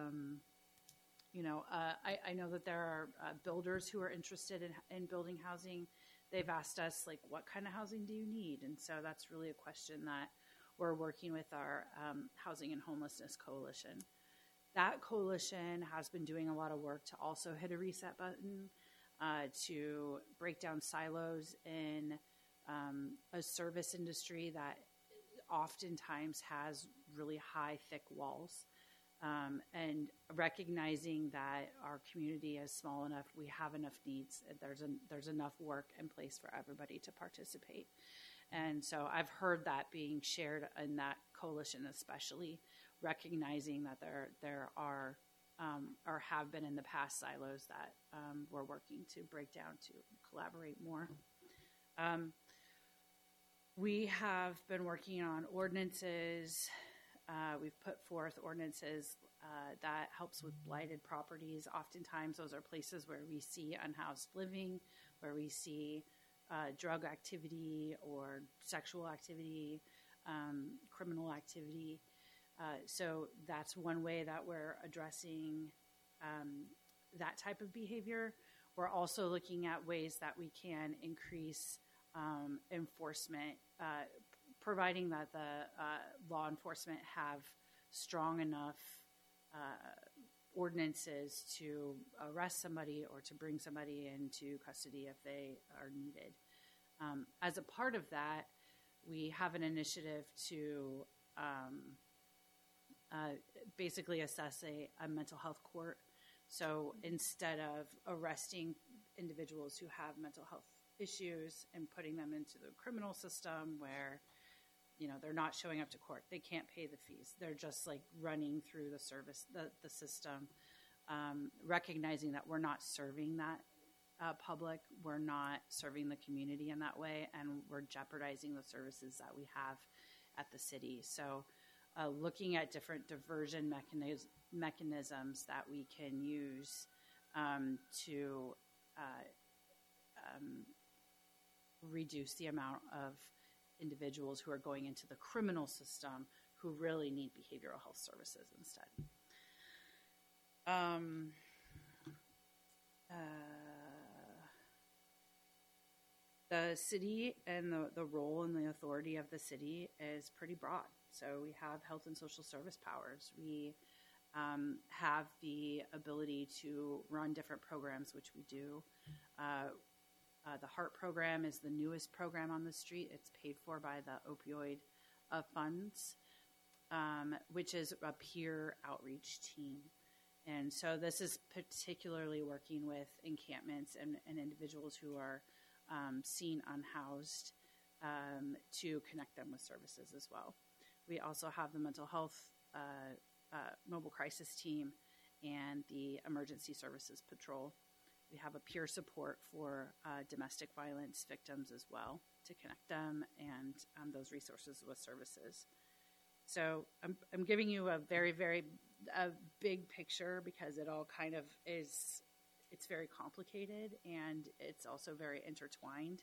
I know that there are builders who are interested in building housing. They've asked us, like, what kind of housing do you need? And so that's really a question that we're working with our Housing and Homelessness Coalition. That coalition has been doing a lot of work to also hit a reset button, to break down silos in a service industry that oftentimes has really high, thick walls, and recognizing that our community is small enough, we have enough needs, there's enough work in place for everybody to participate. And so I've heard that being shared in that coalition, especially recognizing that there are or have been in the past silos that we're working to break down to collaborate more. We have been working on ordinances. We've put forth ordinances that helps with blighted properties. Oftentimes those are places where we see unhoused living, where we see drug activity or sexual activity, criminal activity. So that's one way that we're addressing that type of behavior. We're also looking at ways that we can increase enforcement, providing that the law enforcement have strong enough ordinances to arrest somebody or to bring somebody into custody if they are needed. As a part of that, we have an initiative to basically assess a mental health court. So instead of arresting individuals who have mental health issues and putting them into the criminal system where, they're not showing up to court, they can't pay the fees, they're just like running through the system, recognizing that we're not serving that public, we're not serving the community in that way, and we're jeopardizing the services that we have at the city. So looking at different diversion mechanisms that we can use to reduce the amount of individuals who are going into the criminal system who really need behavioral health services instead. The city and the role and the authority of the city is pretty broad. So we have health and social service powers. We have the ability to run different programs, which we do. The HEART program is the newest program on the street. It's paid for by the opioid funds, which is a peer outreach team. And so this is particularly working with encampments and individuals who are seen unhoused to connect them with services as well. We also have the mental health mobile crisis team and the emergency services patrol. We have a peer support for domestic violence victims as well to connect them and those resources with services. So I'm giving you a very, very big picture because it all kind of is, it's very complicated and it's also very intertwined.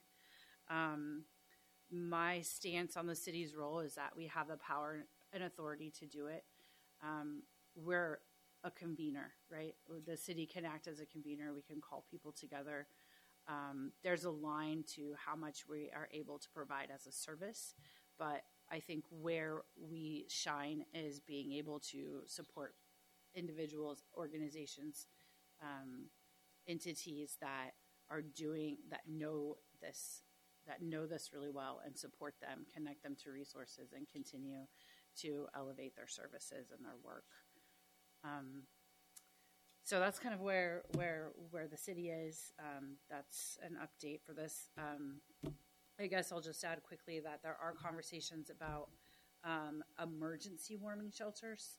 My stance on the city's role is that we have the power and authority to do it. We're a convener, right? The city can act as a convener. We can call people together. There's a line to how much we are able to provide as a service, but I think where we shine is being able to support individuals, organizations, entities that are doing, that know this really well and support them, connect them to resources, and continue to elevate their services and their work. So that's kind of where the city is. That's an update for this. I guess I'll just add quickly that there are conversations about emergency warming shelters.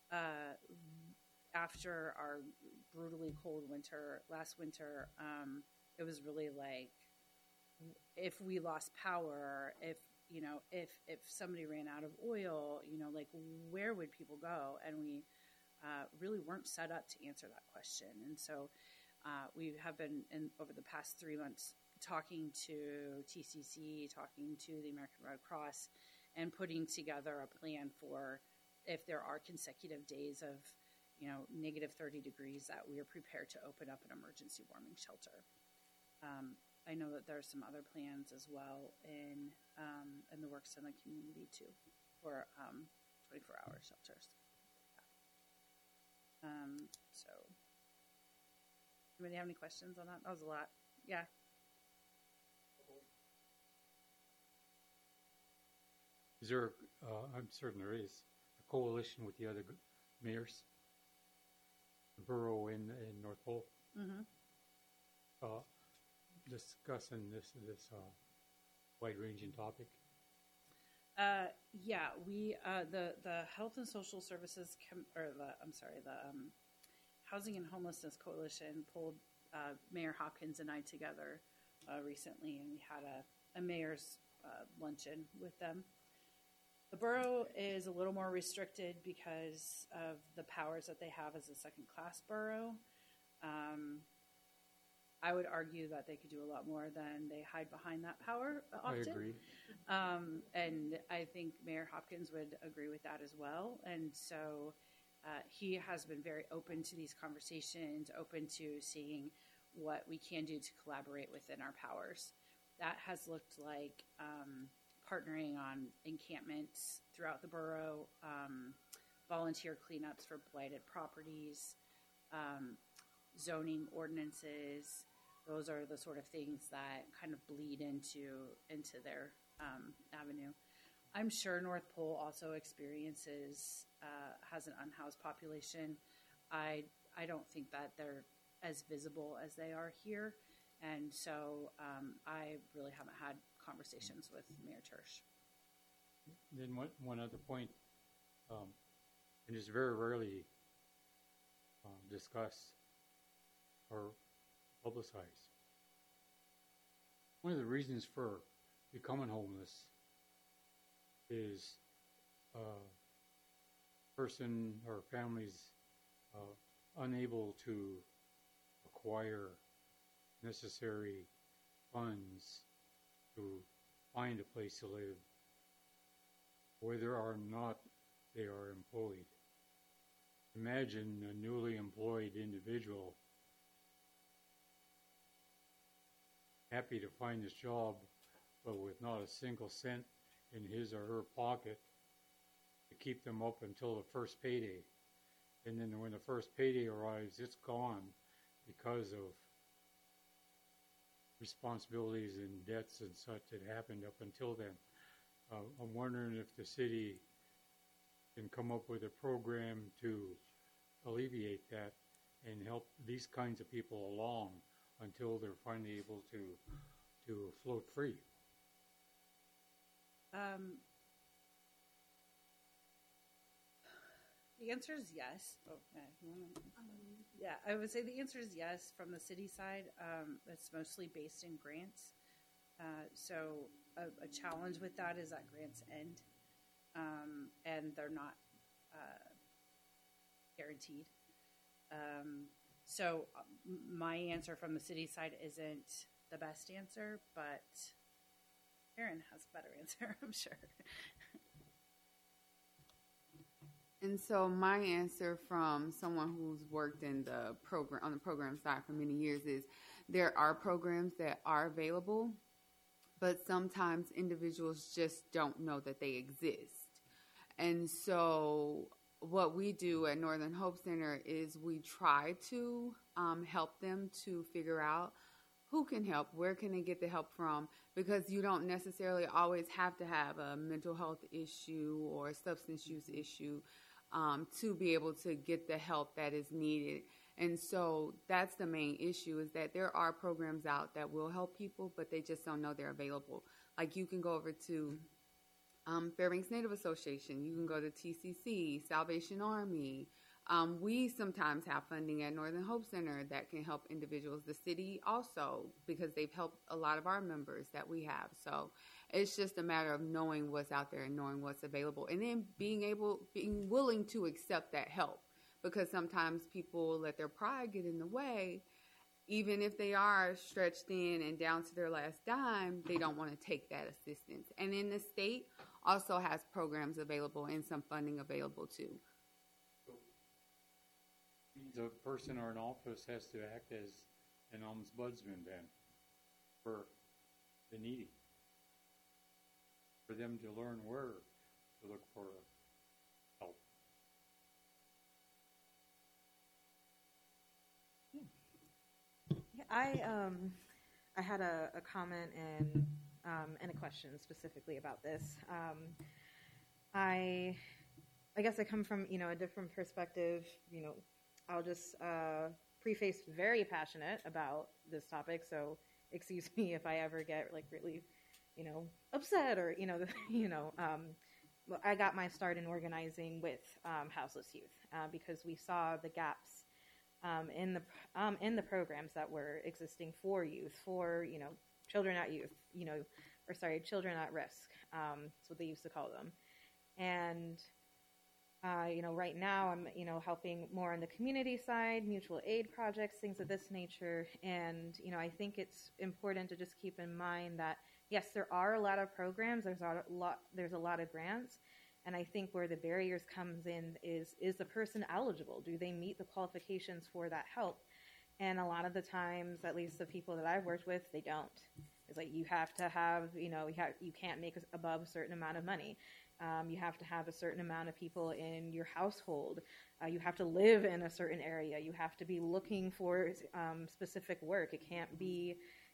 After our brutally cold winter last winter, it was really like, if we lost power, if somebody ran out of oil, like where would people go? And we really weren't set up to answer that question. And so we have been, over the past 3 months, talking to TCC, talking to the American Red Cross, and putting together a plan for if there are consecutive days of, negative 30 degrees, that we are prepared to open up an emergency warming shelter. I know that there are some other plans as well in the works in the community too for 24-hour shelters. So, anybody have any questions on that? That was a lot. Yeah. Is there, I'm certain there is, a coalition with the other mayors? The borough in North Pole? Mm-hmm. Discussing this wide-ranging topic? Yeah, we the Health and Social Services the Housing and Homelessness Coalition pulled Mayor Hopkins and I together recently, and we had a mayor's luncheon with them. The borough is a little more restricted because of the powers that they have as a second-class borough. I would argue that they could do a lot more than they hide behind that power often. I agree. And I think Mayor Hopkins would agree with that as well. And so he has been very open to these conversations, open to seeing what we can do to collaborate within our powers. That has looked like partnering on encampments throughout the borough, volunteer cleanups for blighted properties, zoning ordinances. Those are the sort of things that kind of bleed into their avenue. I'm sure North Pole also has an unhoused population. I don't think that they're as visible as they are here, and so I really haven't had conversations with Mayor Tersch. Then one other point, it is very rarely discussed or publicized. One of the reasons for becoming homeless is person or families unable to acquire necessary funds to find a place to live, whether or not they are employed. Imagine a newly employed individual happy to find this job, but with not a single cent in his or her pocket to keep them up until the first payday. And then when the first payday arrives, it's gone because of responsibilities and debts and such that happened up until then. I'm wondering if the city can come up with a program to alleviate that and help these kinds of people along until they're finally able to float free. The answer is yes. Oh, yeah, I would say the answer is yes from the city side. It's mostly based in grants. So a challenge with that is that grants end, and they're not guaranteed. So my answer from the city side isn't the best answer, but Karen has a better answer, I'm sure. And so my answer from someone who's worked in the program on the program side for many years is there are programs that are available, but sometimes individuals just don't know that they exist. And so what we do at Northern Hope Center is we try to help them to figure out who can help, where can they get the help from, because you don't necessarily always have to have a mental health issue or a substance use issue to be able to get the help that is needed. And so that's the main issue, is that there are programs out that will help people, but they just don't know they're available. Like you can go over to Fairbanks Native Association, you can go to TCC, Salvation Army. We sometimes have funding at Northern Hope Center that can help individuals. The city also, because they've helped a lot of our members that we have. So it's just a matter of knowing what's out there and knowing what's available, and then being willing to accept that help, because sometimes people let their pride get in the way. Even if they are stretched thin and down to their last dime, they don't want to take that assistance. And then the state also has programs available and some funding available too. The person or an office has to act as an ombudsman then for the needy, for them to learn where to look for help. Yeah, I had a comment and a question specifically about this. I guess I come from a different perspective. I'll just preface very passionate about this topic, so excuse me if I ever get really upset or I got my start in organizing with houseless youth because we saw the gaps in the programs that were existing for youth, for children at youth, children at risk. That's what they used to call them. And right now I'm helping more on the community side, mutual aid projects, things of this nature. And I think it's important to just keep in mind that yes, there are a lot of programs. There's a lot of grants. And I think where the barriers comes in is the person eligible? Do they meet the qualifications for that help? And a lot of the times, at least the people that I've worked with, they don't. It's like you have to have, you can't make above a certain amount of money. You have to have a certain amount of people in your household. You have to live in a certain area. You have to be looking for specific work. It can't be,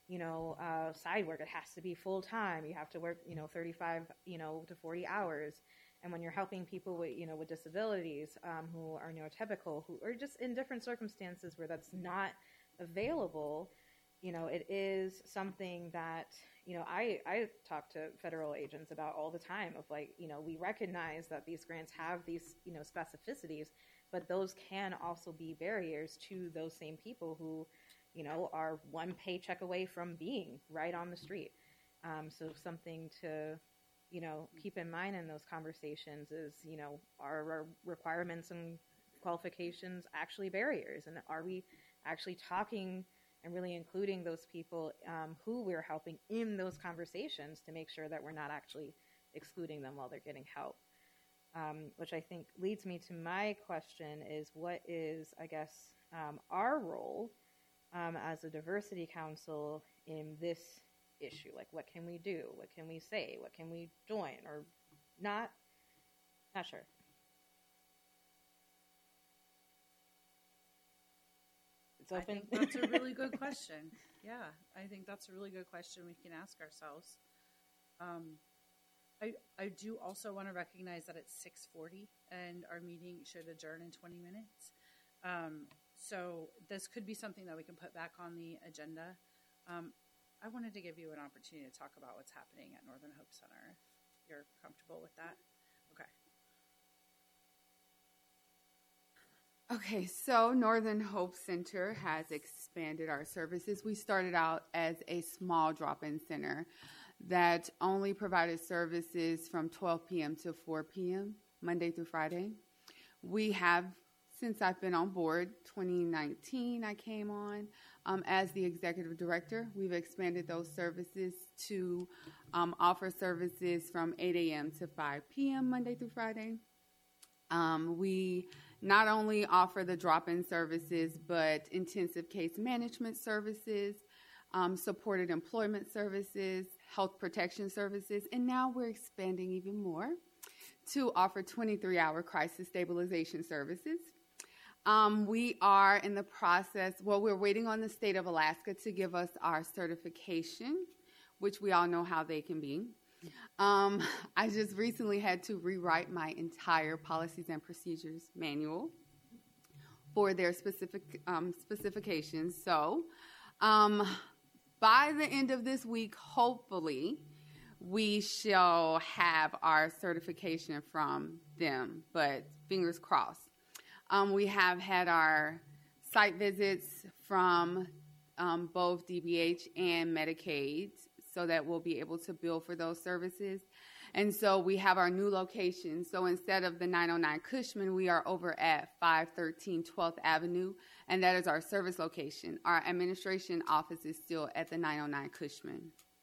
side work. It has to be full time. You have to work, 35, to 40 hours. And when you're helping people with, with disabilities who are neurotypical, who are just in different circumstances where that's not available, it is something that, I talk to federal agents about all the time of we recognize that these grants have these, specificities, but those can also be barriers to those same people who, are one paycheck away from being right on the street. So something to, keep in mind in those conversations is, are our requirements and qualifications actually barriers? And are we actually talking and really including those people who we're helping in those conversations to make sure that we're not actually excluding them while they're getting help? Which I think leads me to my question is, what is, I guess, our role as a diversity council in this issue? What can we do? What can we say? What can we join or not? Not sure. It's open. I think that's a really good question. Yeah, I think that's a really good question we can ask ourselves. I do also want to recognize that it's 6:40 and our meeting should adjourn in 20 minutes. So this could be something that we can put back on the agenda. I wanted to give you an opportunity to talk about what's happening at Northern Hope Center, if you're comfortable with that. Okay. Okay, so Northern Hope Center has expanded our services. We started out as a small drop-in center that only provided services from 12 p.m. to 4 p.m., Monday through Friday. We have, since I've been on board, 2019 I came on as the executive director. We've expanded those services to offer services from 8 a.m. to 5 p.m. Monday through Friday. We not only offer the drop-in services, but intensive case management services, supported employment services, health protection services, and now we're expanding even more to offer 23-hour crisis stabilization services. We are in the process, we're waiting on the state of Alaska to give us our certification, which we all know how they can be. I just recently had to rewrite my entire policies and procedures manual for their specific specifications. So by the end of this week, hopefully, we shall have our certification from them, but fingers crossed. We have had our site visits from both DBH and Medicaid so that we'll be able to bill for those services. And so we have our new location. So instead of the 909 Cushman, we are over at 513 12th Avenue, and that is our service location. Our administration office is still at the 909 Cushman.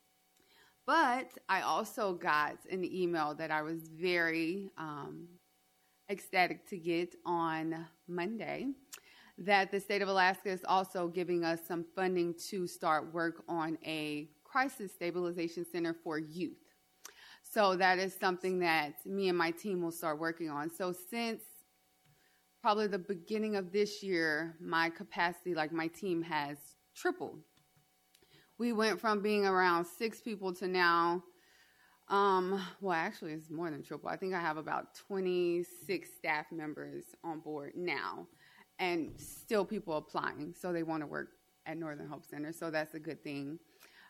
But I also got an email that I was very ecstatic to get on Monday, that the state of Alaska is also giving us some funding to start work on a crisis stabilization center for youth. So that is something that me and my team will start working on. So since probably the beginning of this year, my capacity, like my team, has tripled. We went from being around 6 people to now, well, actually it's more than triple. I think I have about 26 staff members on board now, and still people applying. So they want to work at Northern Hope Center. So that's a good thing.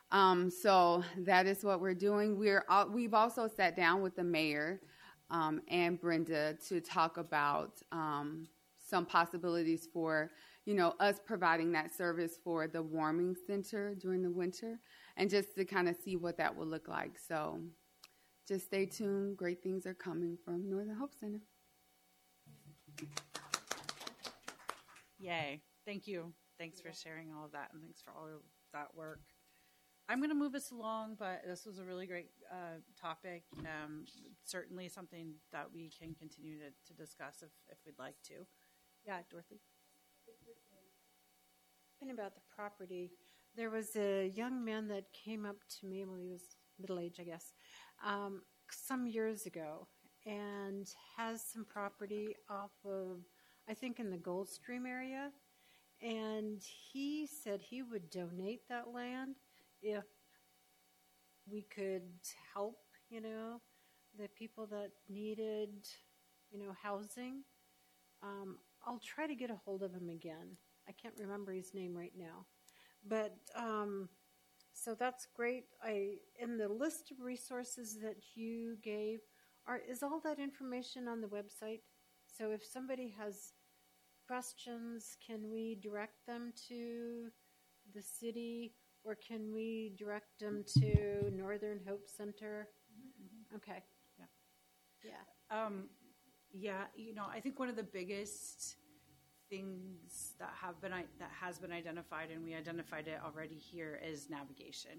So that is what we're doing. We've also sat down with the mayor and Brenda to talk about some possibilities for, us providing that service for the warming center during the winter, and just to kind of see what that will look like. So just stay tuned. Great things are coming from Northern Hope Center. Yay. Thank you. Thanks for sharing all of that, and thanks for all of that work. I'm going to move us along, but this was a really great topic. Certainly something that we can continue to discuss if we'd like to. Yeah, Dorothy? About the property, there was a young man that came up to me, well, he was middle-aged, I guess, some years ago, and has some property off of, I think, in the Goldstream area, and he said he would donate that land if we could help, the people that needed, housing. I'll try to get a hold of him again. I can't remember his name right now. But, so that's great. In the list of resources that you gave, is all that information on the website? So if somebody has questions, can we direct them to the city, or can we direct them to Northern Hope Center? Okay. Yeah. Yeah. I think one of the biggest things that has been identified, and we identified it already here, is navigation.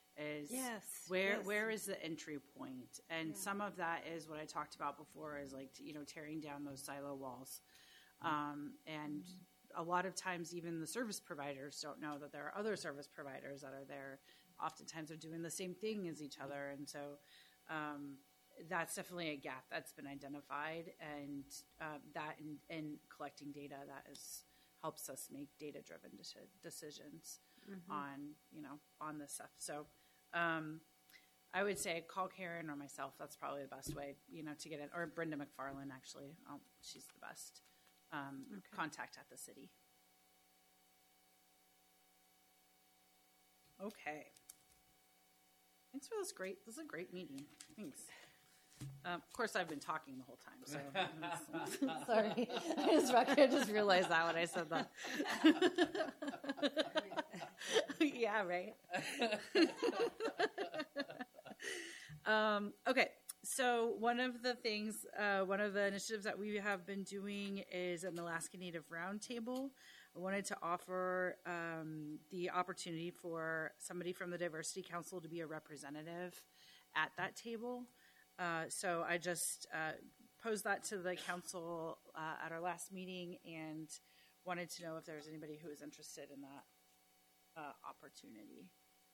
Where is the entry point? And some of that is what I talked about before, is like tearing down those silo walls. And a lot of times even the service providers don't know that there are other service providers that are there. Oftentimes they're doing the same thing as each other. And so that's definitely a gap that's been identified, and that in collecting data, that helps us make data-driven decisions on this stuff. So I would say call Karen or myself. That's probably the best way, to get in, or Brenda McFarland, actually. She's the best contact at the city. Okay. Thanks for this is a great meeting. Thanks. Of course, I've been talking the whole time, so. Sorry. I just realized that when I said that. Yeah, right. Okay, so one of the initiatives that we have been doing is an Alaska Native Roundtable. I wanted to offer the opportunity for somebody from the Diversity Council to be a representative at that table. So I just posed that to the council at our last meeting and wanted to know if there was anybody who was interested in that opportunity.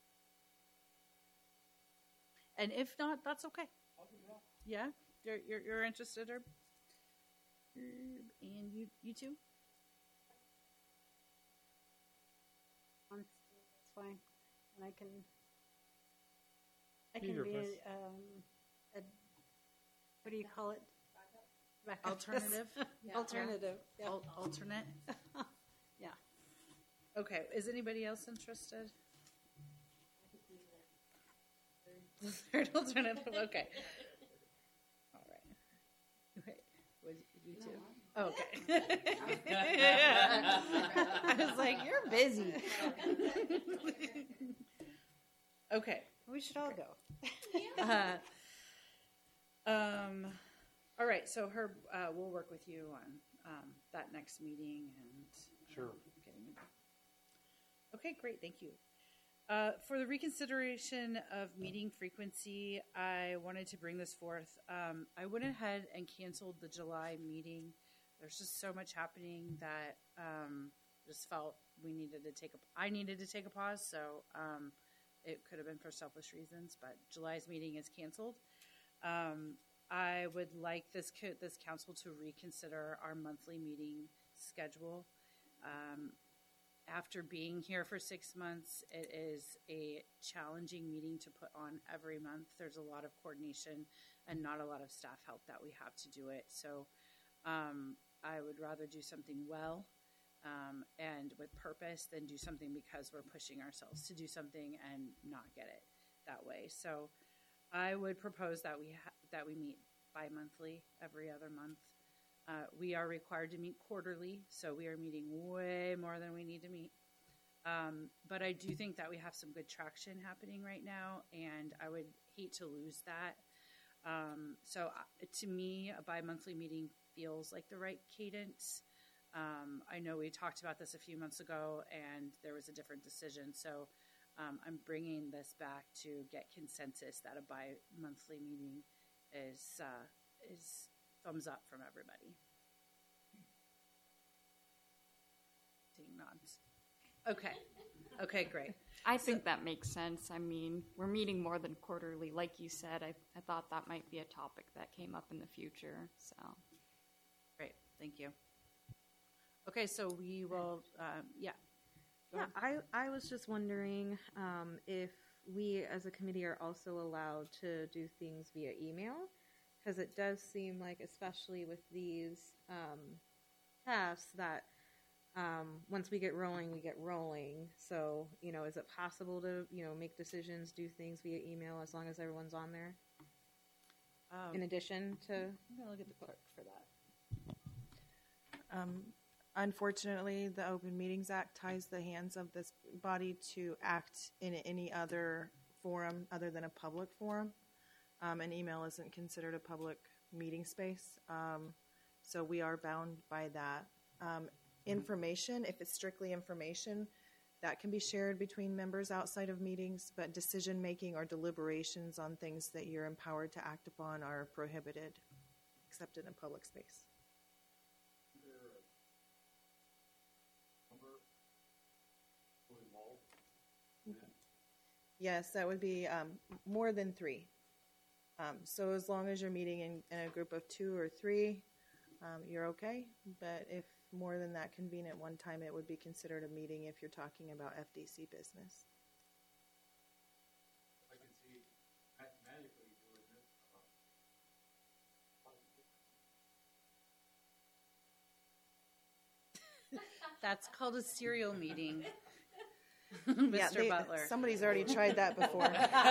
And if not, that's okay. Yeah, you're interested, Herb? And you too? That's fine, and I can Either be of us. a what do you call it? Backup. Alternative? Alternative. Yeah. Alternate? Yeah. Okay, is anybody else interested? Third alternative, okay. All right. Wait, was you too? Oh, okay. I was like, you're busy. Okay. We should all go. All right, so Herb, we'll work with you on that next meeting and Sure. getting you. Okay, great, thank you. For the reconsideration of meeting frequency, I wanted to bring this forth. I went ahead and canceled the July meeting. There's just so much happening that just felt I needed to take a pause. So it could have been for selfish reasons, but July's meeting is canceled. I would like this council to reconsider our monthly meeting schedule. After being here for 6 months, it is a challenging meeting to put on every month. There's a lot of coordination and not a lot of staff help that we have to do it. So I would rather do something well and with purpose than do something because we're pushing ourselves to do something and not get it that way. So I would propose that we meet bi-monthly every other month. We are required to meet quarterly, so we are meeting way more than we need to meet. But I do think that we have some good traction happening right now, and I would hate to lose that. So to me, a bi-monthly meeting feels like the right cadence. I know we talked about this a few months ago, and there was a different decision. So I'm bringing this back to get consensus that a bi-monthly meeting is thumbs up from everybody. Seeing nods. Okay, great. I think that makes sense. I mean, we're meeting more than quarterly. Like you said, I thought that might be a topic that came up in the future. So, Great, thank you. Okay, so we will, yeah. Go Yeah, ahead. I was just wondering if we as a committee are also allowed to do things via email, because it does seem like, especially with these tasks, that once we get rolling, we get rolling. So, is it possible to, make decisions, do things via email as long as everyone's on there? In addition to, I'm going to look at the clerk for that. Unfortunately, the Open Meetings Act ties the hands of this body to act in any other forum other than a public forum. An email isn't considered a public meeting space, so we are bound by that. Information, if it's strictly information, that can be shared between members outside of meetings, but decision-making or deliberations on things that you're empowered to act upon are prohibited, except in a public space. Yes, that would be more than 3. So as long as you're meeting in a group of 2 or 3, you're okay. But if more than that convene at one time, it would be considered a meeting if you're talking about FDC business. I can see mathematically doing this. That's called a serial meeting. Mr. Butler. Somebody's already tried that before.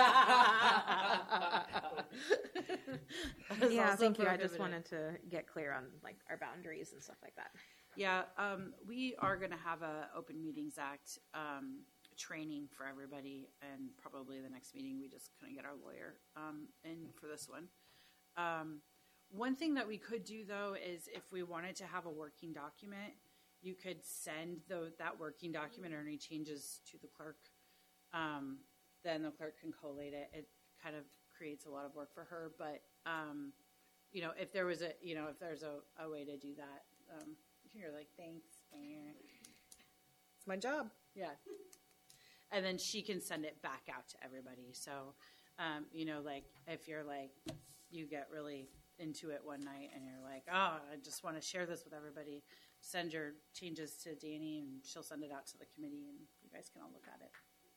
Yeah, thank you. I just wanted to get clear on like our boundaries and stuff like that. Yeah, we are going to have a Open Meetings Act training for everybody, and probably the next meeting we just couldn't get our lawyer in for this one. One thing that we could do, though, is if we wanted to have a working document, you could send that working document or any changes to the clerk. Then the clerk can collate it. It kind of creates a lot of work for her, but you know, if there's a way to do that, you're like, thanks. It's my job. Yeah. And then she can send it back out to everybody. So, you know, like if you're like, you get really into it one night and you're like, oh, I just want to share this with everybody, send your changes to Danny and she'll send it out to the committee and you guys can all look at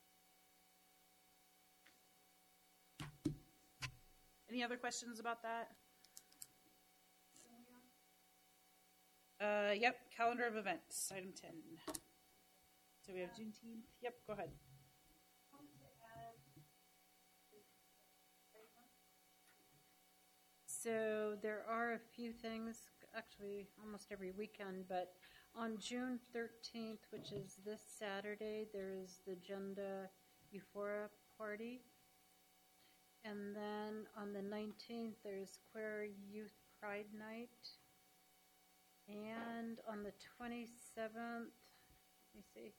it. Any other questions about that? Yep, calendar of events, item 10. So we have Juneteenth. Yep, go ahead. So there are a few things, actually almost every weekend, but on June 13th, which is this Saturday, there's the Gender Euphoria Party. And then on the 19th, there's Queer Youth Pride Night. And on the 27th, let me see,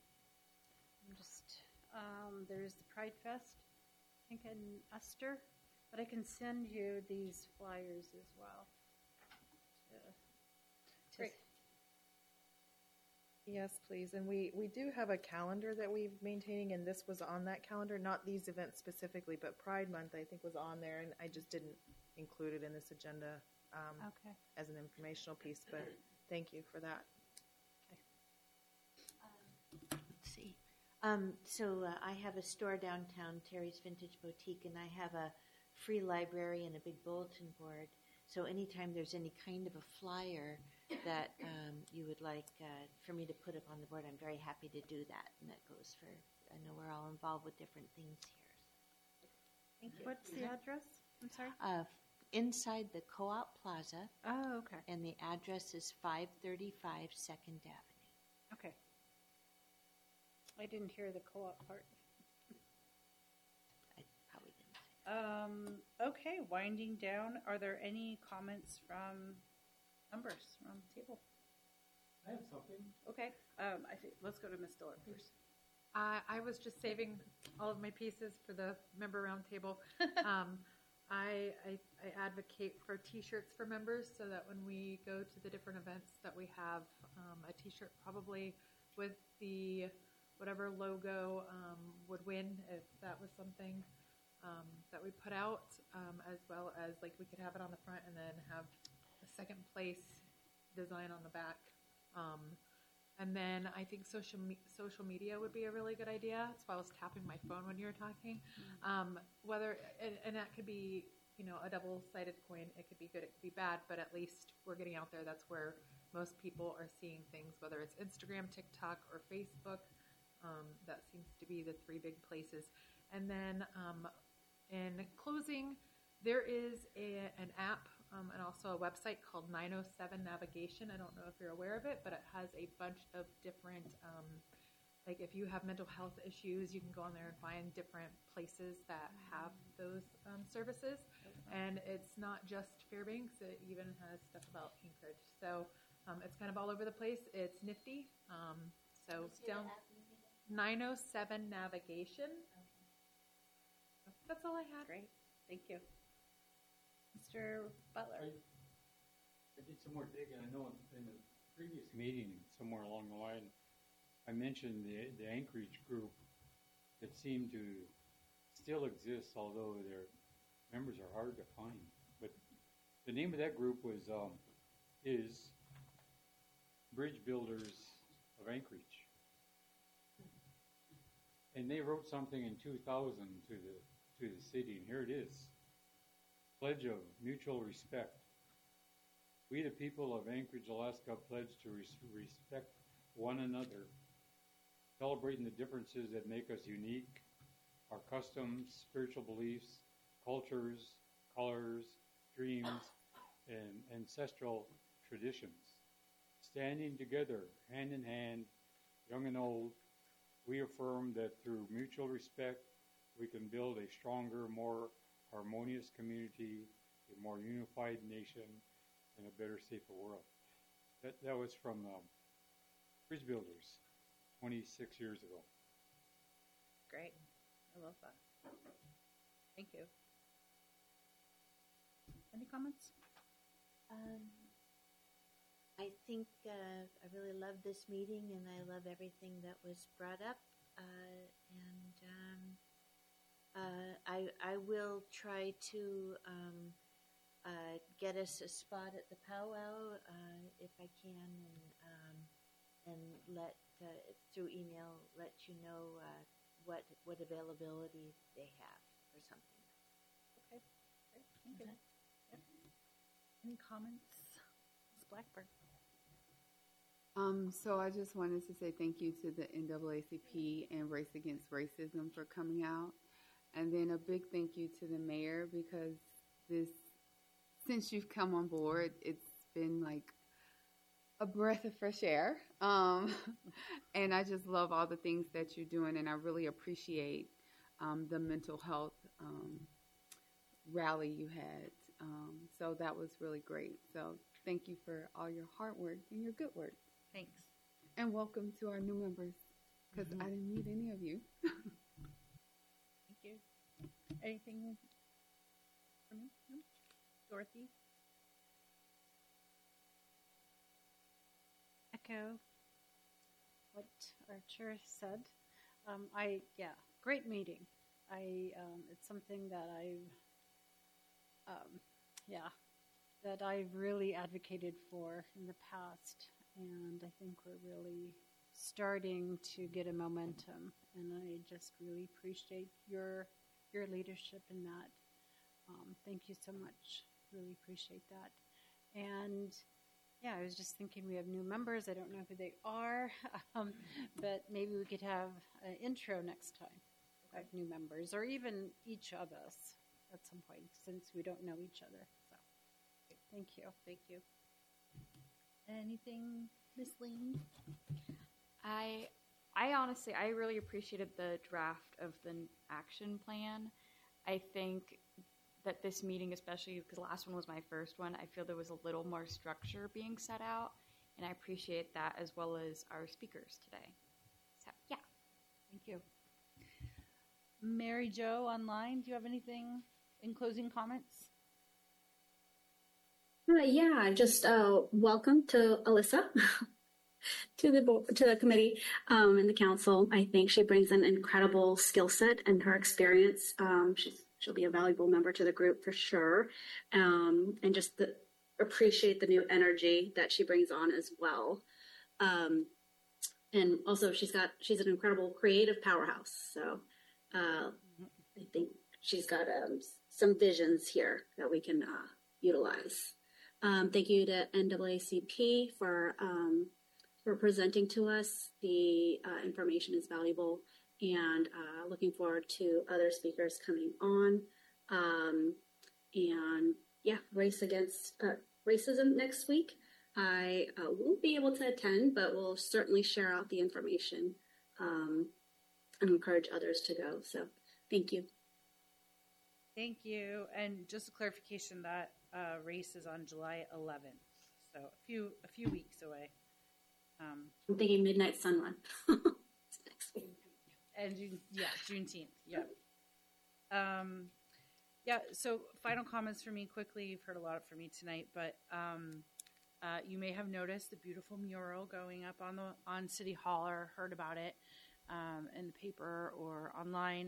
there's the Pride Fest, I think in Esther. But I can send you these flyers as well. Great. Yes, please. And we do have a calendar that we're maintaining, and this was on that calendar, not these events specifically, but Pride Month I think was on there, and I just didn't include it in this agenda as an informational piece, but thank you for that. Let's see. So I have a store downtown, Terry's Vintage Boutique, and I have a free library and a big bulletin board. So anytime there's any kind of a flyer that you would like for me to put up on the board, I'm very happy to do that. And that goes for, I know we're all involved with different things here. Thank you. What's the address? I'm sorry? Inside the Co-op Plaza. Oh, okay. And the address is 535 2nd Avenue. Okay. I didn't hear the co-op part. I probably didn't. Okay, winding down. Are there any comments from members around the table? I have something. Okay, I think let's go to Ms. Dillard first. I was just saving all of my pieces for the member roundtable. I advocate for T-shirts for members so that when we go to the different events that we have a T-shirt probably with the whatever logo would win if that was something that we put out, as well as like we could have it on the front and then have a second place design on the back. And then I think social media would be a really good idea. That's why I was tapping my phone when you were talking. Whether and that could be, you know, a double-sided coin. It could be good, it could be bad, but at least we're getting out there. That's where most people are seeing things, whether it's Instagram, TikTok, or Facebook. That seems to be the three big places. And then in closing, there is an app and also a website called 907 Navigation. I don't know if you're aware of it, but it has a bunch of different, like if you have mental health issues, you can go on there and find different places that have those services. And it's not just Fairbanks, it even has stuff about Anchorage. So it's kind of all over the place. It's nifty. So down 907 Navigation. That's all I had. Great. Thank you. Mr. Butler. I did some more digging. I know in the previous meeting, somewhere along the line, I mentioned the Anchorage group that seemed to still exist, although their members are hard to find. But the name of that group is Bridge Builders of Anchorage. And they wrote something in 2000 to the city, and here it is. Pledge of mutual respect. We, the people of Anchorage, Alaska, pledge to respect one another celebrating the differences that make us unique, our customs, spiritual beliefs, cultures, colors, dreams, and ancestral traditions. Standing together, hand in hand, young and old, we affirm that through mutual respect, we can build a stronger, more harmonious community, a more unified nation, and a better, safer world. That was from Bridge Builders 26 years ago. Great. I love that. Thank you. Any comments? I think I really love this meeting, and I love everything that was brought up. I will try to get us a spot at the powwow if I can, and let through email let you know what availability they have for something. Okay, great. Thank you. Yep. Any comments, Ms. Blackburn? So I just wanted to say thank you to the NAACP and Race Against Racism for coming out. And then a big thank you to the mayor, because since you've come on board, it's been like a breath of fresh air. And I just love all the things that you're doing, and I really appreciate the mental health rally you had. So that was really great. So thank you for all your hard work and your good work. Thanks. And welcome to our new members, because I didn't meet any of you. Thank you. Anything from me? No? Dorothy? Echo what our chair said. Great meeting. It's something that I've really advocated for in the past, and I think we're really starting to get a momentum, and I just really appreciate your leadership in that. Thank you so much. Really appreciate that. And I was just thinking we have new members. I don't know who they are, but maybe we could have an intro next time of new members, or even each of us at some point, since we don't know each other. So, thank you. Thank you. Anything, Ms. Lean? I honestly, I really appreciated the draft of the action plan. I think that this meeting, especially because the last one was my first one, I feel there was a little more structure being set out, and I appreciate that, as well as our speakers today. So, yeah. Thank you. Mary Jo online, do you have anything in closing comments? Just welcome to Alyssa to the committee and the council. I think she brings an incredible skill set and her experience. She'll be a valuable member to the group for sure, and just appreciate the new energy that she brings on as well. And also, she's an incredible creative powerhouse. So I think she's got some visions here that we can utilize. Thank you to NAACP for presenting to us. The information is valuable, and looking forward to other speakers coming on. Race Against Racism next week. I won't be able to attend, but we'll certainly share out the information and encourage others to go. So thank you. Thank you. And just a clarification, that race is on July 11th, so a few weeks away. I'm thinking Midnight Sun Run. Next week. And Juneteenth. Yeah. So final comments for me quickly. You've heard a lot from me tonight, but you may have noticed the beautiful mural going up on City Hall, or heard about it in the paper or online.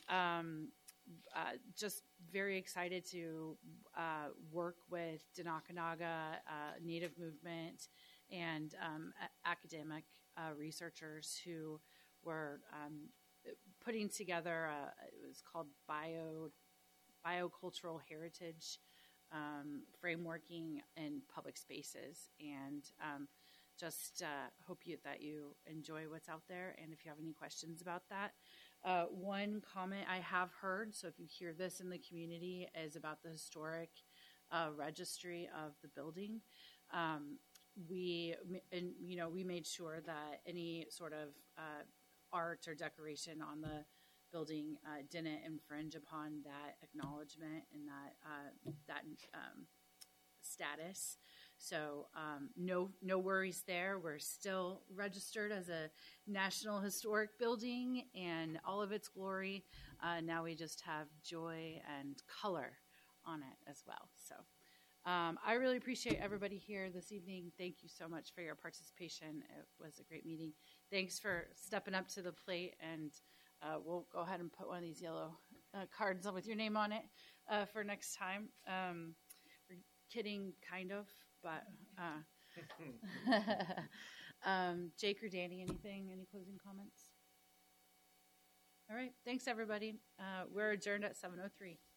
Just very excited to work with Denakanaga Native movement and academic researchers who were putting together it was called biocultural heritage frameworking in public spaces, and just hope that you enjoy what's out there. And if you have any questions about that, one comment I have heard, so if you hear this in the community, is about the historic registry of the building. We made sure that any sort of art or decoration on the building didn't infringe upon that acknowledgement and that status. So no worries there. We're still registered as a National Historic Building and all of its glory. Now we just have joy and color on it as well. So I really appreciate everybody here this evening. Thank you so much for your participation. It was a great meeting. Thanks for stepping up to the plate, and we'll go ahead and put one of these yellow cards with your name on it for next time. We're kidding, kind of, but Jake or Danny, anything? Any closing comments? All right. Thanks, everybody. We're adjourned at 7:03.